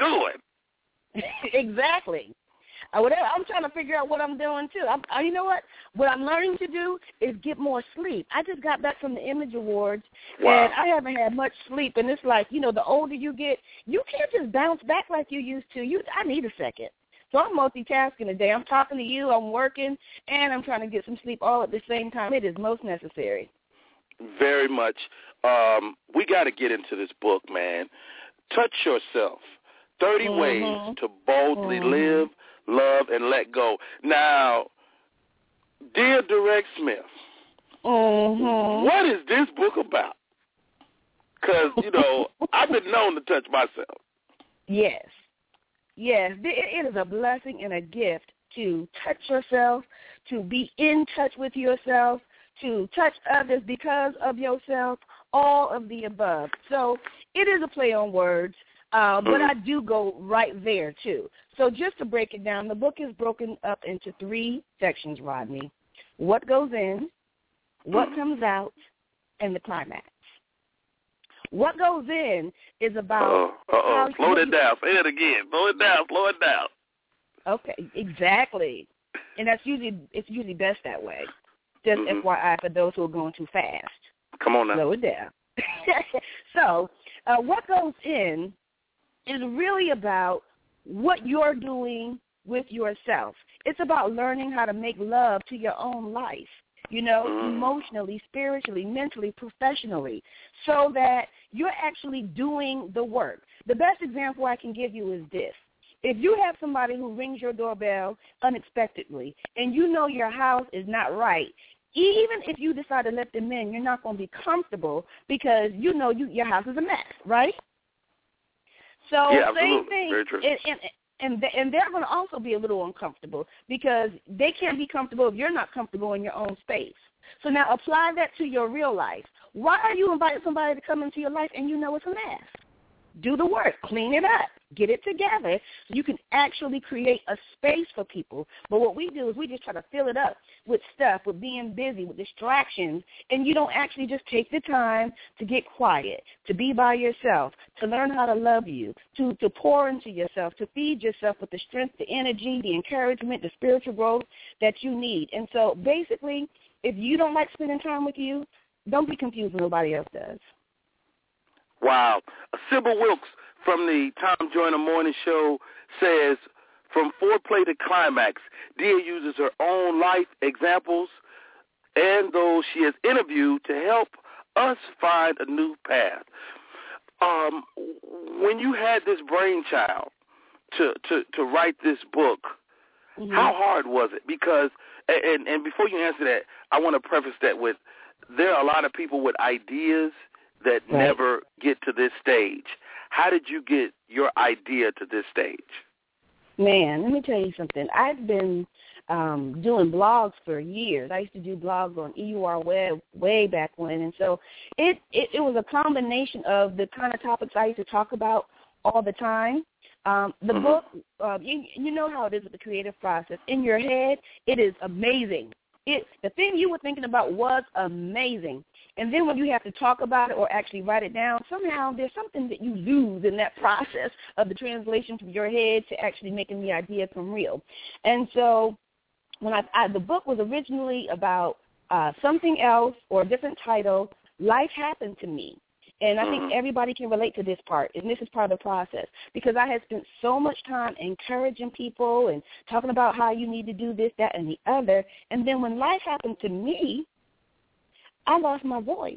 doing? Exactly. Uh, whatever. I'm trying to figure out what I'm doing too. I'm, uh, you know what? What I'm learning to do is get more sleep. I just got back from the Image Awards, wow. and I haven't had much sleep. And it's like, you know, the older you get, you can't just bounce back like you used to. You, I need a second. So I'm multitasking today. I'm talking to you, I'm working, and I'm trying to get some sleep all at the same time. It is most necessary. Very much. Um, we got to get into this book, man. Touch Yourself, thirty mm-hmm. ways to boldly mm-hmm. live, love, and let go. Now, Dia Direct Smith, mm-hmm. what is this book about? Because, you know, I've been known to touch myself. Yes. Yes, it is a blessing and a gift to touch yourself, to be in touch with yourself, to touch others because of yourself, all of the above. So it is a play on words, uh, but I do go right there, too. So just to break it down, the book is broken up into three sections, Rodney. What goes in, what comes out, and the climax. What goes in is about... Uh-oh, uh-oh. Slow it down. Say it again. Slow it down. Slow it down. Okay, exactly. And that's usually, it's usually best that way. Just mm-hmm. F Y I for those who are going too fast. Come on now. Slow it down. So, uh, what goes in is really about what you're doing with yourself. It's about learning how to make love to your own life, you know, emotionally, spiritually, mentally, professionally, so that you're actually doing the work. The best example I can give you is this. If you have somebody who rings your doorbell unexpectedly and you know your house is not right, even if you decide to let them in, you're not going to be comfortable because you know you, your house is a mess, right? So yeah, same thing, Very true. and, and, and, and they're going to also be a little uncomfortable because they can't be comfortable if you're not comfortable in your own space. So now apply that to your real life. Why are you inviting somebody to come into your life and you know it's a mess? Do the work. Clean it up. Get it together so you can actually create a space for people. But what we do is we just try to fill it up with stuff, with being busy, with distractions, and you don't actually just take the time to get quiet, to be by yourself, to learn how to love you, to, to pour into yourself, to feed yourself with the strength, the energy, the encouragement, the spiritual growth that you need. And so basically, if you don't like spending time with you, don't be confused when nobody else does. Wow. Sybil Wilkes from the Tom Joyner Morning Show says, from foreplay to climax, Dia uses her own life examples and those she has interviewed to help us find a new path. Um, when you had this brainchild to, to, to write this book, mm-hmm. how hard was it? Because, and, and before you answer that, I want to preface that with, there are a lot of people with ideas that right. never get to this stage. How did you get your idea to this stage? Man, let me tell you something. I've been um, doing blogs for years. I used to do blogs on E U R Web way back when, and so it, it, it was a combination of the kind of topics I used to talk about all the time. Um, the mm-hmm. book, uh, you, you know how it is with the creative process. In your head, it is amazing. It, the thing you were thinking about was amazing. And then when you have to talk about it or actually write it down, somehow there's something that you lose in that process of the translation from your head to actually making the idea come real. And so when I, I the book was originally about uh, something else or a different title, Life Happened to Me. And I think everybody can relate to this part, and this is part of the process, because I had spent so much time encouraging people and talking about how you need to do this, that, and the other. And then when life happened to me, I lost my voice.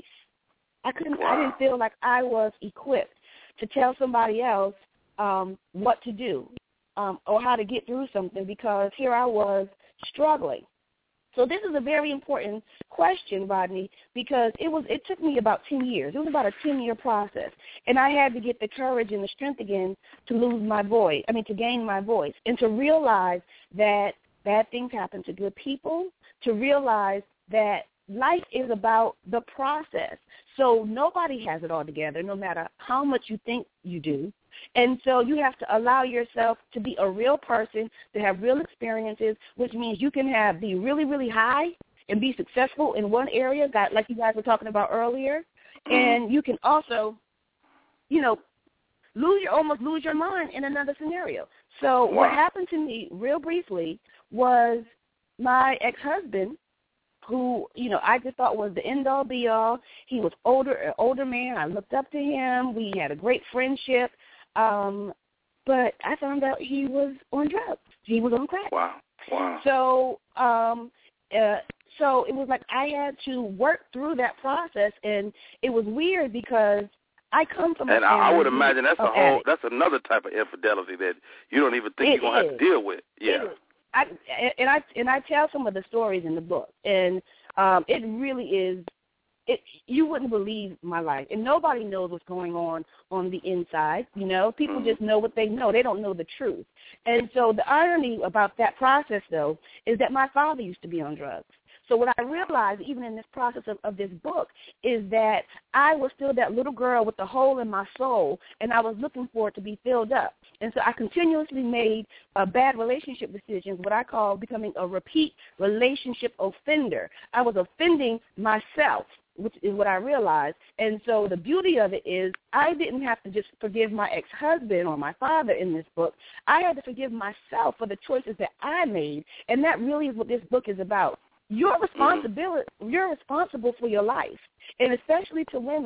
I couldn't. Wow. I didn't feel like I was equipped to tell somebody else um, what to do um, or how to get through something, because here I was struggling. So this is a very important question, Rodney, because it was. It took me about ten years. It was about a ten-year process, and I had to get the courage and the strength again to lose my voice. I mean, to gain my voice, and to realize that bad things happen to good people. To realize that life is about the process. So nobody has it all together, no matter how much you think you do. And so you have to allow yourself to be a real person, to have real experiences, which means you can have be really, really high and be successful in one area, like you guys were talking about earlier. And you can also, you know, lose your almost lose your mind in another scenario. So wow. what happened to me, real briefly, was my ex-husband, who, you know, I just thought was the end-all, be-all. He was older, an older man. I looked up to him. We had a great friendship. Um, but I found out he was on drugs. He was on crack. Wow, wow. So, um, uh, so it was like I had to work through that process, and it was weird because I come from. And a I would imagine that's a whole, addict. that's another type of infidelity that you don't even think it you're gonna have to deal with. Yeah. I, and I and I tell some of the stories in the book, and um, it really is. It you wouldn't believe my life, and nobody knows what's going on on the inside. You know, people just know what they know; they don't know the truth. And so the irony about that process, though, is that my father used to be on drugs. So what I realized, even in this process of, of this book, is that I was still that little girl with the hole in my soul, and I was looking for it to be filled up. And so I continuously made uh, bad relationship decisions, what I call becoming a repeat relationship offender. I was offending myself, which is what I realized. And so the beauty of it is I didn't have to just forgive my ex-husband or my father in this book. I had to forgive myself for the choices that I made, and that really is what this book is about. You're responsibility. You're responsible for your life, and especially to women,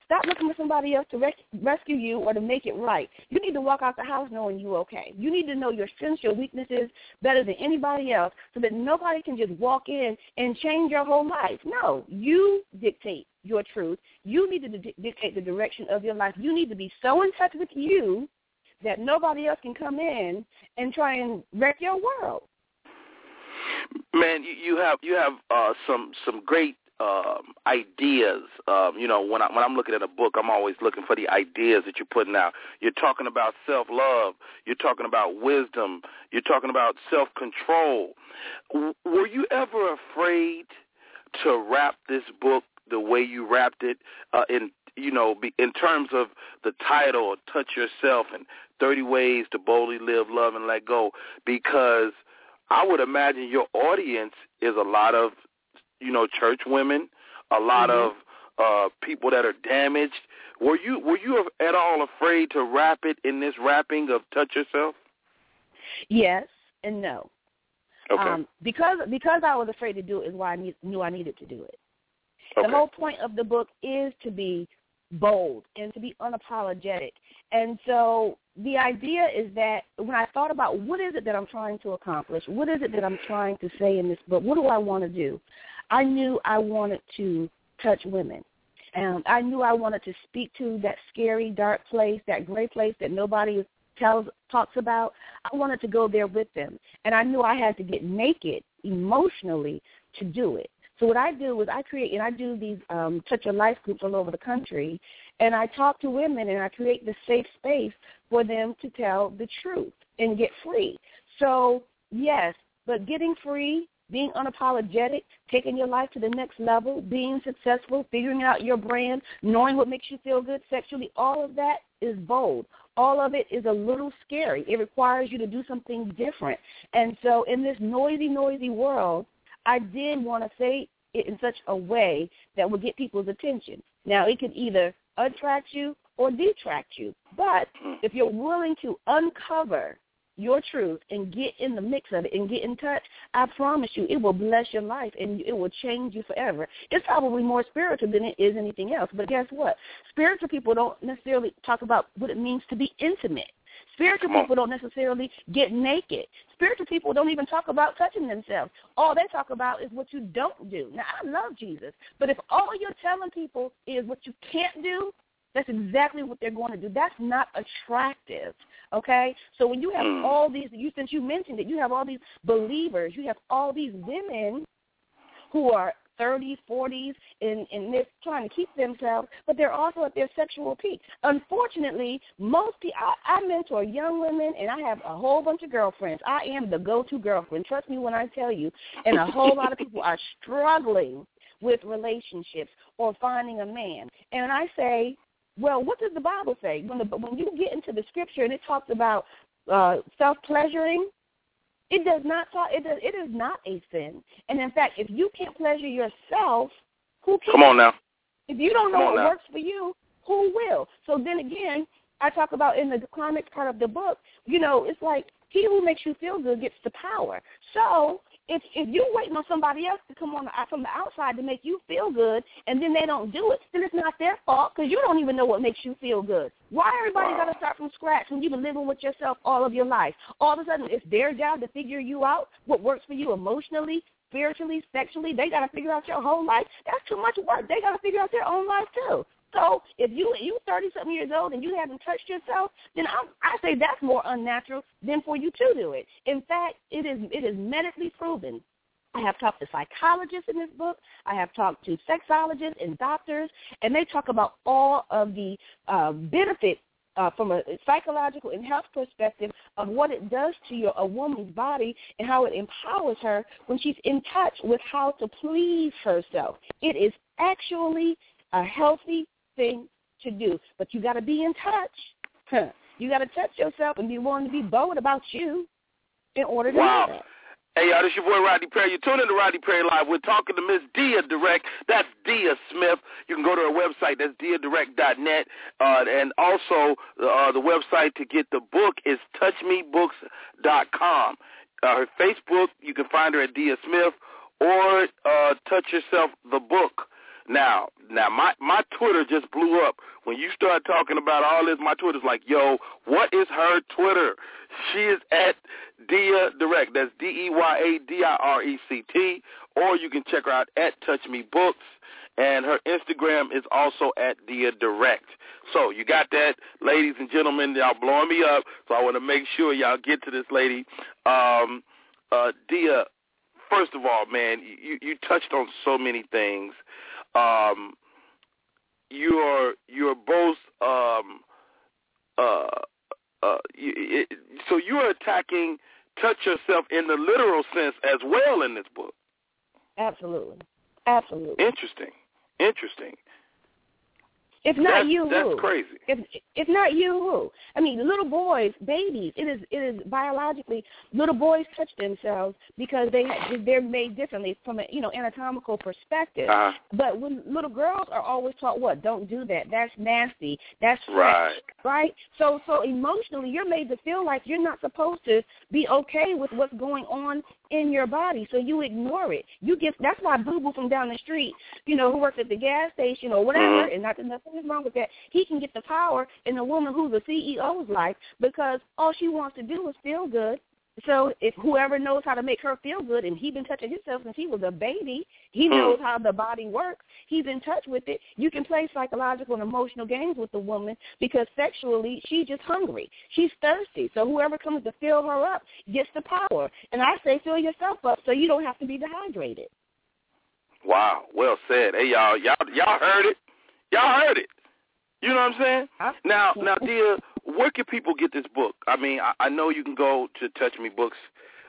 Stop looking for somebody else to res- rescue you or to make it right. You need to walk out the house knowing you're okay. You need to know your strengths, your weaknesses better than anybody else so that nobody can just walk in and change your whole life. No, you dictate your truth. You need to d- dictate the direction of your life. You need to be so in touch with you that nobody else can come in and try and wreck your world. Man, you, you have you have uh, some some great um, ideas. Um, you know, when I when I'm looking at a book, I'm always looking for the ideas that you're putting out. You're talking about self-love. You're talking about wisdom. You're talking about self-control. W- were you ever afraid to wrap this book the way you wrapped it? Uh, in you know, be, in terms of the title, Touch Yourself and thirty Ways to Boldly Live, Love, and Let Go, because I would imagine your audience is a lot of, you know, church women, a lot mm-hmm. of uh, people that are damaged. Were you were you at all afraid to wrap it in this wrapping of Touch Yourself? Yes and no. Okay. Um, because because I was afraid to do it is why I need, knew I needed to do it. Okay. The whole point of the book is to be bold and to be unapologetic. And so the idea is that when I thought about what is it that I'm trying to accomplish, what is it that I'm trying to say in this book, what do I want to do, I knew I wanted to touch women. Um, I knew I wanted to speak to that scary, dark place, that gray place that nobody tells talks about. I wanted to go there with them. And I knew I had to get naked emotionally to do it. So what I do is I create, and I do these um, Touch Your Life groups all over the country, and I talk to women, and I create this safe space for them to tell the truth and get free. So, yes, but getting free, being unapologetic, taking your life to the next level, being successful, figuring out your brand, knowing what makes you feel good sexually, all of that is bold. All of it is a little scary. It requires you to do something different. And so in this noisy, noisy world, I did want to say it in such a way that would get people's attention. Now, it could either attract you or detract you. But if you're willing to uncover your truth and get in the mix of it and get in touch, I promise you it will bless your life and it will change you forever. It's probably more spiritual than it is anything else. But guess what? Spiritual people don't necessarily talk about what it means to be intimate. Spiritual people don't necessarily get naked. Spiritual people don't even talk about touching themselves. All they talk about is what you don't do. Now, I love Jesus, but if all you're telling people is what you can't do, that's exactly what they're going to do. That's not attractive, okay? So when you have all these, you since you mentioned it, you have all these believers, you have all these women who are thirties, forties, and, and they're trying to keep themselves, but they're also at their sexual peak. Unfortunately, most people, I, I mentor young women, and I have a whole bunch of girlfriends. I am the go-to girlfriend. Trust me when I tell you. And a whole lot of people are struggling with relationships or finding a man. And I say, well, what does the Bible say? When, the, when you get into the scripture and it talks about uh, self-pleasuring, It does not talk. It does. It is not a sin. And in fact, if you can't pleasure yourself, who can? Come on now. If you don't know what now. works for you, who will? So then again, I talk about in the climax part of the book. You know, it's like he who makes you feel good gets the power. So if if you're waiting on somebody else to come on the, from the outside to make you feel good, and then they don't do it, then it's not their fault because you don't even know what makes you feel good. Why everybody wow. got to start from scratch when you've been living with yourself all of your life? All of a sudden, it's their job to figure you out, what works for you emotionally, spiritually, sexually. They got to figure out your whole life. That's too much work. They got to figure out their own life too. So if you you thirty-something years old and you haven't touched yourself, then I, I say that's more unnatural than for you to do it. In fact, it is it is medically proven. I have talked to psychologists in this book. I have talked to sexologists and doctors, and they talk about all of the uh, benefits uh, from a psychological and health perspective of what it does to your a woman's body and how it empowers her when she's in touch with how to please herself. It is actually a healthy thing to do, but you got to be in touch. Huh. You got to touch yourself and be willing to be bold about you in order to wow. do that. Hey, y'all, this your boy Rodney Perry. You're tuning in to Rodney Perry Live. We're talking to Miss Dia Direct. That's Dia Smith. You can go to her website. That's dia direct dot net. Uh, and also uh, the website to get the book is touch me books dot com. Uh, her Facebook, you can find her at Dia Smith or uh, Touch Yourself, the book. Now, now my, my Twitter just blew up. When you start talking about all this, my Twitter's like, yo, what is her Twitter? She is at Dia Direct. That's D E Y A D I R E C T. Or you can check her out at Touch Me Books. And her Instagram is also at Dia Direct. So you got that, ladies and gentlemen. Y'all blowing me up. So I want to make sure y'all get to this lady. Um, uh, Dia, first of all, man, you, you touched on so many things. Um, you're you're both um, uh, uh, you, it, so you're attacking touch yourself in the literal sense as well in this book. Absolutely, absolutely. Interesting, interesting. If not that's, you, that's who? crazy. If if not you, who? I mean, little boys, babies. It is it is biologically little boys touch themselves because they they're made differently from a you know anatomical perspective. Uh-huh. But when little girls are always taught, what? Don't do that. That's nasty. That's fresh, right. right? So so emotionally, you're made to feel like you're not supposed to be okay with what's going on in your body, so you ignore it. You get that's why Boo Boo from down the street, you know, who works at the gas station or whatever, mm-hmm. and not that nothing is wrong with that. He can get the power in a woman who's a C E O's life because all she wants to do is feel good. So if whoever knows how to make her feel good, and he's been touching himself since he was a baby, he knows how the body works. He's in touch with it. You can play psychological and emotional games with the woman because sexually she's just hungry. She's thirsty. So whoever comes to fill her up gets the power. And I say fill yourself up so you don't have to be dehydrated. Wow, well said. Hey, y'all, y'all, y'all heard it. Y'all heard it. You know what I'm saying? Huh? Now, now, Dia, where can people get this book? I mean, I, I know you can go to touch me books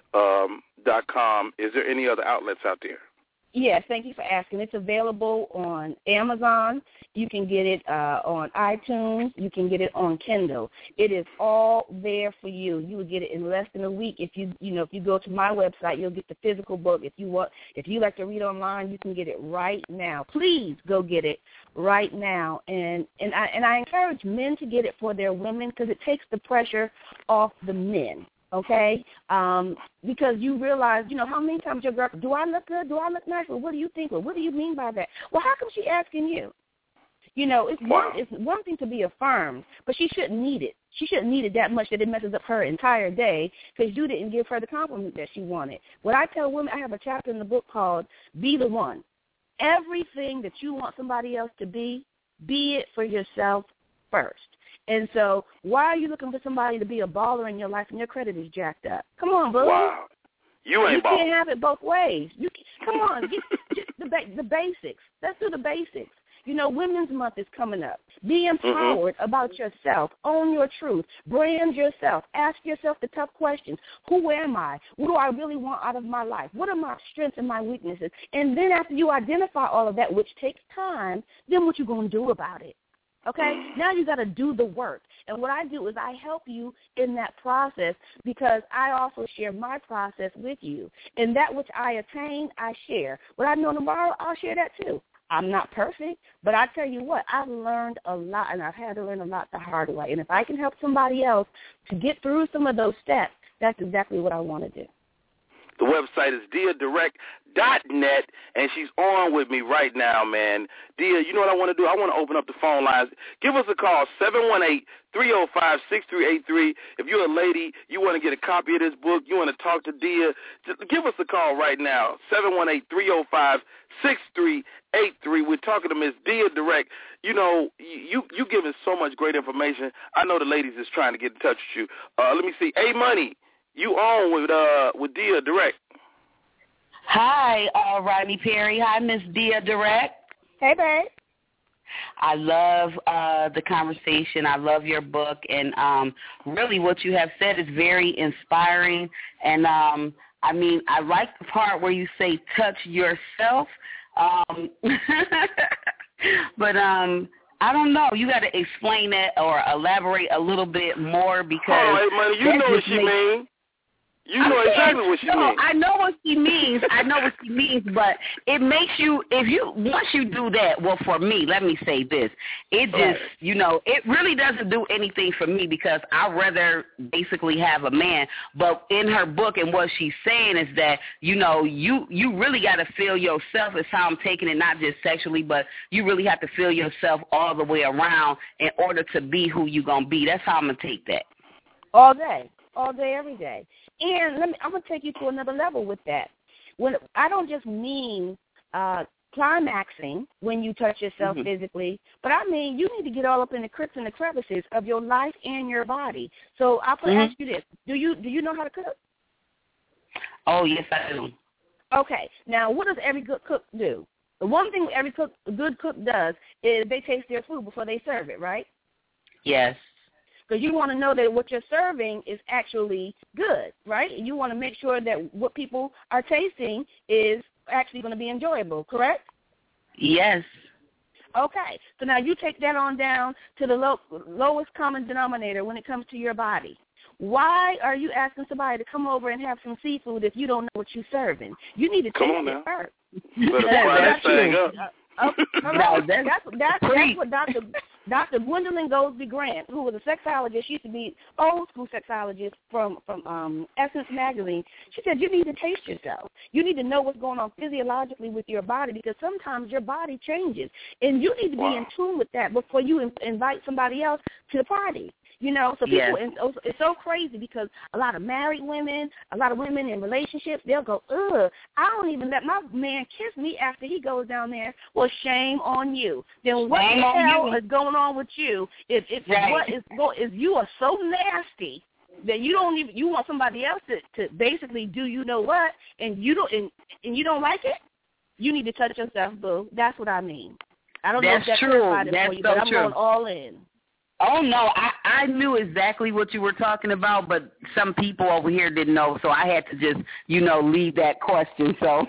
dot com. Um, Is there any other outlets out there? Yes, thank you for asking. It's available on Amazon. You can get it uh, on iTunes. You can get it on Kindle. It is all there for you. You will get it in less than a week. If you you know if you go to my website, you'll get the physical book. If you want, if you like to read online, you can get it right now. Please go get it right now. And and I and I encourage men to get it for their women because it takes the pressure off the men. Okay, um, because you realize, you know, how many times your girl, do I look good? Do I look nice? Well, what do you think? Well, what do you mean by that? Well, how come she asking you? You know, it's one, it's one thing to be affirmed, but she shouldn't need it. She shouldn't need it that much that it messes up her entire day because you didn't give her the compliment that she wanted. What I tell women, I have a chapter in the book called Be the One. Everything that you want somebody else to be, be it for yourself first. And so why are you looking for somebody to be a baller in your life and your credit is jacked up? Come on, boo. Wow. You ain't You baller. can't have it both ways. You Come on, get, get the, ba- the basics. Let's do the basics. You know, Women's Month is coming up. Be empowered mm-hmm. about yourself. Own your truth. Brand yourself. Ask yourself the tough questions. Who am I? What do I really want out of my life? What are my strengths and my weaknesses? And then after you identify all of that, which takes time, then what you going to do about it? Okay, now you got to do the work. And what I do is I help you in that process because I also share my process with you. And that which I attain, I share. What I know tomorrow, I'll share that too. I'm not perfect, but I tell you what, I've learned a lot, and I've had to learn a lot the hard way. And if I can help somebody else to get through some of those steps, that's exactly what I want to do. The website is dia direct dot net, and she's on with me right now, man. Dia, you know what I want to do? I want to open up the phone lines. Give us a call, seven one eight, three oh five, six three eight three. If you're a lady, you want to get a copy of this book, you want to talk to Dia, just give us a call right now, seven one eight, three oh five, six three eight three. We're talking to Miss Dia Direct. You know, you you giving so much great information. I know the ladies is trying to get in touch with you. Uh, let me see. A-Money. You on with uh with Dia Direct. Hi, uh, Rodney Perry. Hi, Miss Dia Direct. Hey, babe. I love uh, the conversation. I love your book, and um, really what you have said is very inspiring. And um, I mean, I like the part where you say touch yourself, um, but um. I don't know. You got to explain that or elaborate a little bit more because. Oh, hey, money, you know what she makes... mean. You know I'm exactly saying, what she no, means. I know what she means. I know what she means, but it makes you, if you, once you do that, well, for me, let me say this. It just, Right. you know, it really doesn't do anything for me because I'd rather basically have a man. But in her book and what she's saying is that, you know, you, you really got to feel yourself is how I'm taking it, not just sexually, but you really have to feel yourself all the way around in order to be who you're going to be. That's how I'm going to take that. All day, all day, every day. And let me, I'm going to take you to another level with that. When I don't just mean uh, climaxing when you touch yourself mm-hmm. physically, but I mean you need to get all up in the crypts and the crevices of your life and your body. So I'll mm-hmm. ask you this. Do you do you know how to cook? Oh, yes, I do. Okay. Now, what does every good cook do? The one thing every cook, good cook does is they taste their food before they serve it, right? Yes. Because you want to know that what you're serving is actually good, right? You want to make sure that what people are tasting is actually going to be enjoyable, correct? Yes. Okay. So now you take that on down to the low, lowest common denominator when it comes to your body. Why are you asking somebody to come over and have some seafood if you don't know what you're serving? You need to come taste on it now. first. You better fry that thing up. Uh, oh, no, that's, that's, that's what Doctor Doctor Gwendolyn Goldsby Grant, who was a sexologist, she used to be old school sexologist from, from um, Essence Magazine. She said you need to taste yourself. You need to know what's going on physiologically with your body because sometimes your body changes. And you need to wow. be in tune with that before you in, invite somebody else to the party. You know, so people, yes. and it's so crazy because a lot of married women, a lot of women in relationships, they'll go, ugh, I don't even let my man kiss me after he goes down there. Well, shame on you. Then what shame the hell you. is going on with you? If, if right. what is go, if you are so nasty that you don't even, you want somebody else to, to basically do you know what, and you don't, and, and you don't like it, you need to touch yourself, boo. That's what I mean. I don't that's know if that's true. it That's for you, so but I'm true. going all in. Oh, no, I, I knew exactly what you were talking about, but some people over here didn't know, so I had to just, you know, leave that question. So,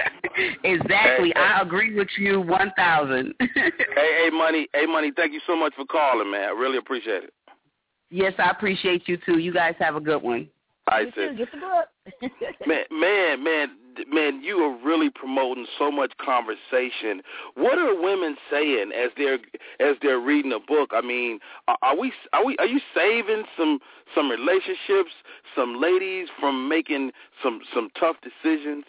exactly, hey, I agree with you one thousand. hey, hey, Money, hey, Money, thank you so much for calling, man. I really appreciate it. Yes, I appreciate you, too. You guys have a good one. I said, get the book. man, man, man, man, you are really promoting so much conversation. What are women saying as they're as they're reading a book? I mean, are we are we are you saving some some relationships, some ladies from making some some tough decisions?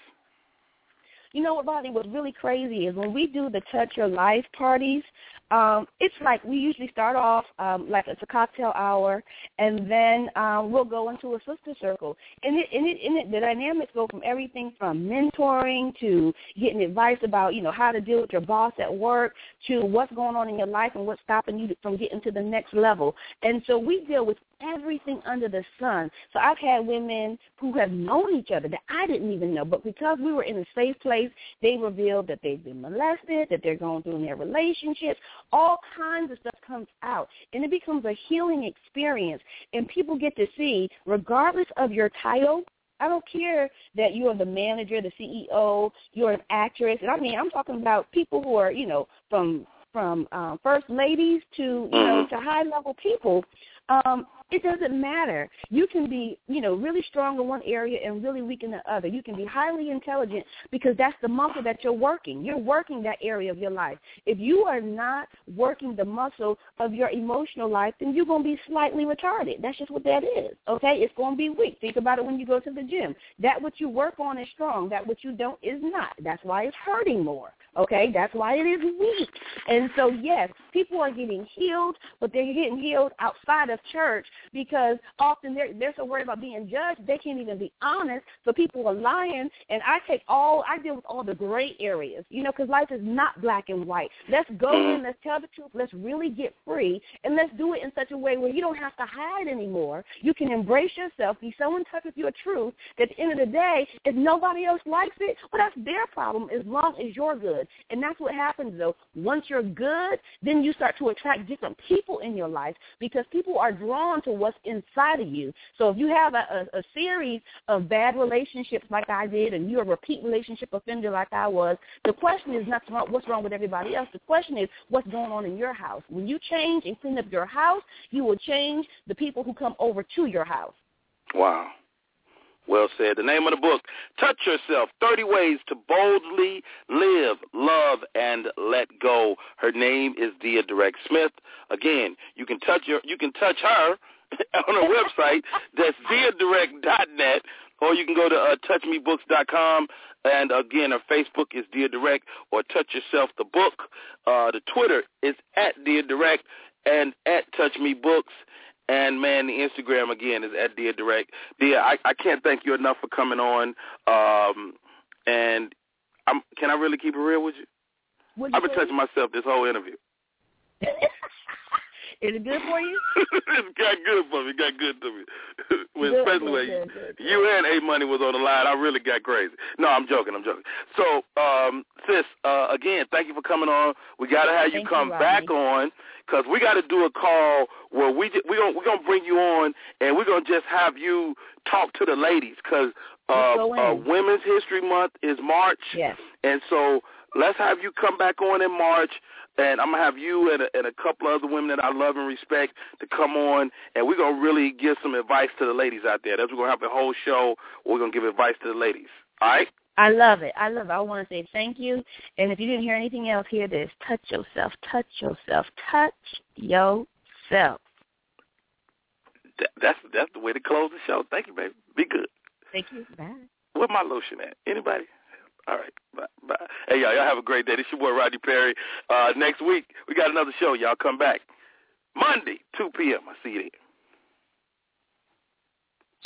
You know what, Bonnie, what's really crazy is when we do the Touch Your Life parties, um, it's like we usually start off um, like it's a cocktail hour, and then um, we'll go into a sister circle. And, it, and, it, and it, the dynamics go from everything from mentoring to getting advice about, you know, how to deal with your boss at work to what's going on in your life and what's stopping you from getting to the next level. And so we deal with everything under the sun. So I've had women who have known each other that I didn't even know, but because we were in a safe place, they revealed that they've been molested, that they're going through in their relationships. All kinds of stuff comes out, and it becomes a healing experience, and people get to see, regardless of your title, I don't care that you are the manager, the C E O, you're an actress, and I mean, I'm talking about people who are, you know, from from um, first ladies to, you know, to high-level people. Um, it doesn't matter. You can be, you know, really strong in one area and really weak in the other. You can be highly intelligent because that's the muscle that you're working. You're working that area of your life. If you are not working the muscle of your emotional life, then you're going to be slightly retarded. That's just what that is, okay? It's going to be weak. Think about it when you go to the gym. That what you work on is strong. That what you don't is not. That's why it's hurting more. Okay, that's why it is weak. And so, yes, people are getting healed, but they're getting healed outside of church because often they're, they're so worried about being judged, they can't even be honest. So people are lying, and I take all, I deal with all the gray areas, you know, because life is not black and white. Let's go in, let's tell the truth, let's really get free, and let's do it in such a way where you don't have to hide anymore. You can embrace yourself, be so in touch with your truth that at the end of the day, if nobody else likes it, well, that's their problem as long as you're good. And that's what happens, though. Once you're good, then you start to attract different people in your life because people are drawn to what's inside of you. So if you have a, a, a series of bad relationships like I did and you're a repeat relationship offender like I was, the question is not what's wrong with everybody else. The question is what's going on in your house. When you change and clean up your house, you will change the people who come over to your house. Wow. Well said. The name of the book, Touch Yourself, thirty Ways to Boldly Live, Love, and Let Go. Her name is Dia Direct Smith. Again, you can touch your, you can touch her on her website. That's dia direct dot net, or you can go to uh, touch me books dot com. And, again, her Facebook is Dia Direct, or Touch Yourself the Book. Uh, the Twitter is at Dia Direct and at Touch Me Books. And, man, the Instagram, again, is at Dia Direct. Dia, I, I can't thank you enough for coming on. Um, and I'm, can I really keep it real with you? What'd I've you been say? touching myself this whole interview. Is it good for you? It got good for me. It got good to me. Well, Good, especially good, when good, good, good. you and A-Money was on the line. I really got crazy. No, I'm joking. I'm joking. So, um, sis, uh, again, thank you for coming on. We got to have you Thank come you, back on because we got to do a call where we we're going we're gonna bring you on and we're going to just have you talk to the ladies because uh, uh, Women's History Month is March. Yes. And so let's have you come back on in March. And I'm going to have you and a, and a couple of other women that I love and respect to come on, and we're going to really give some advice to the ladies out there. That's we're going to have a whole show where we're going to give advice to the ladies. All right? I love it. I love it. I want to say thank you. And if you didn't hear anything else, hear this. Touch yourself. Touch yourself. Touch yourself. That, that's that's the way to close the show. Thank you, baby. Be good. Thank you. Bye. Where's my lotion at? Anybody? All right. Bye. Bye. Hey, y'all, y'all have a great day. This is your boy, Rodney Perry. Uh, next week, we got another show. Y'all come back Monday, two p.m. I'll see you then.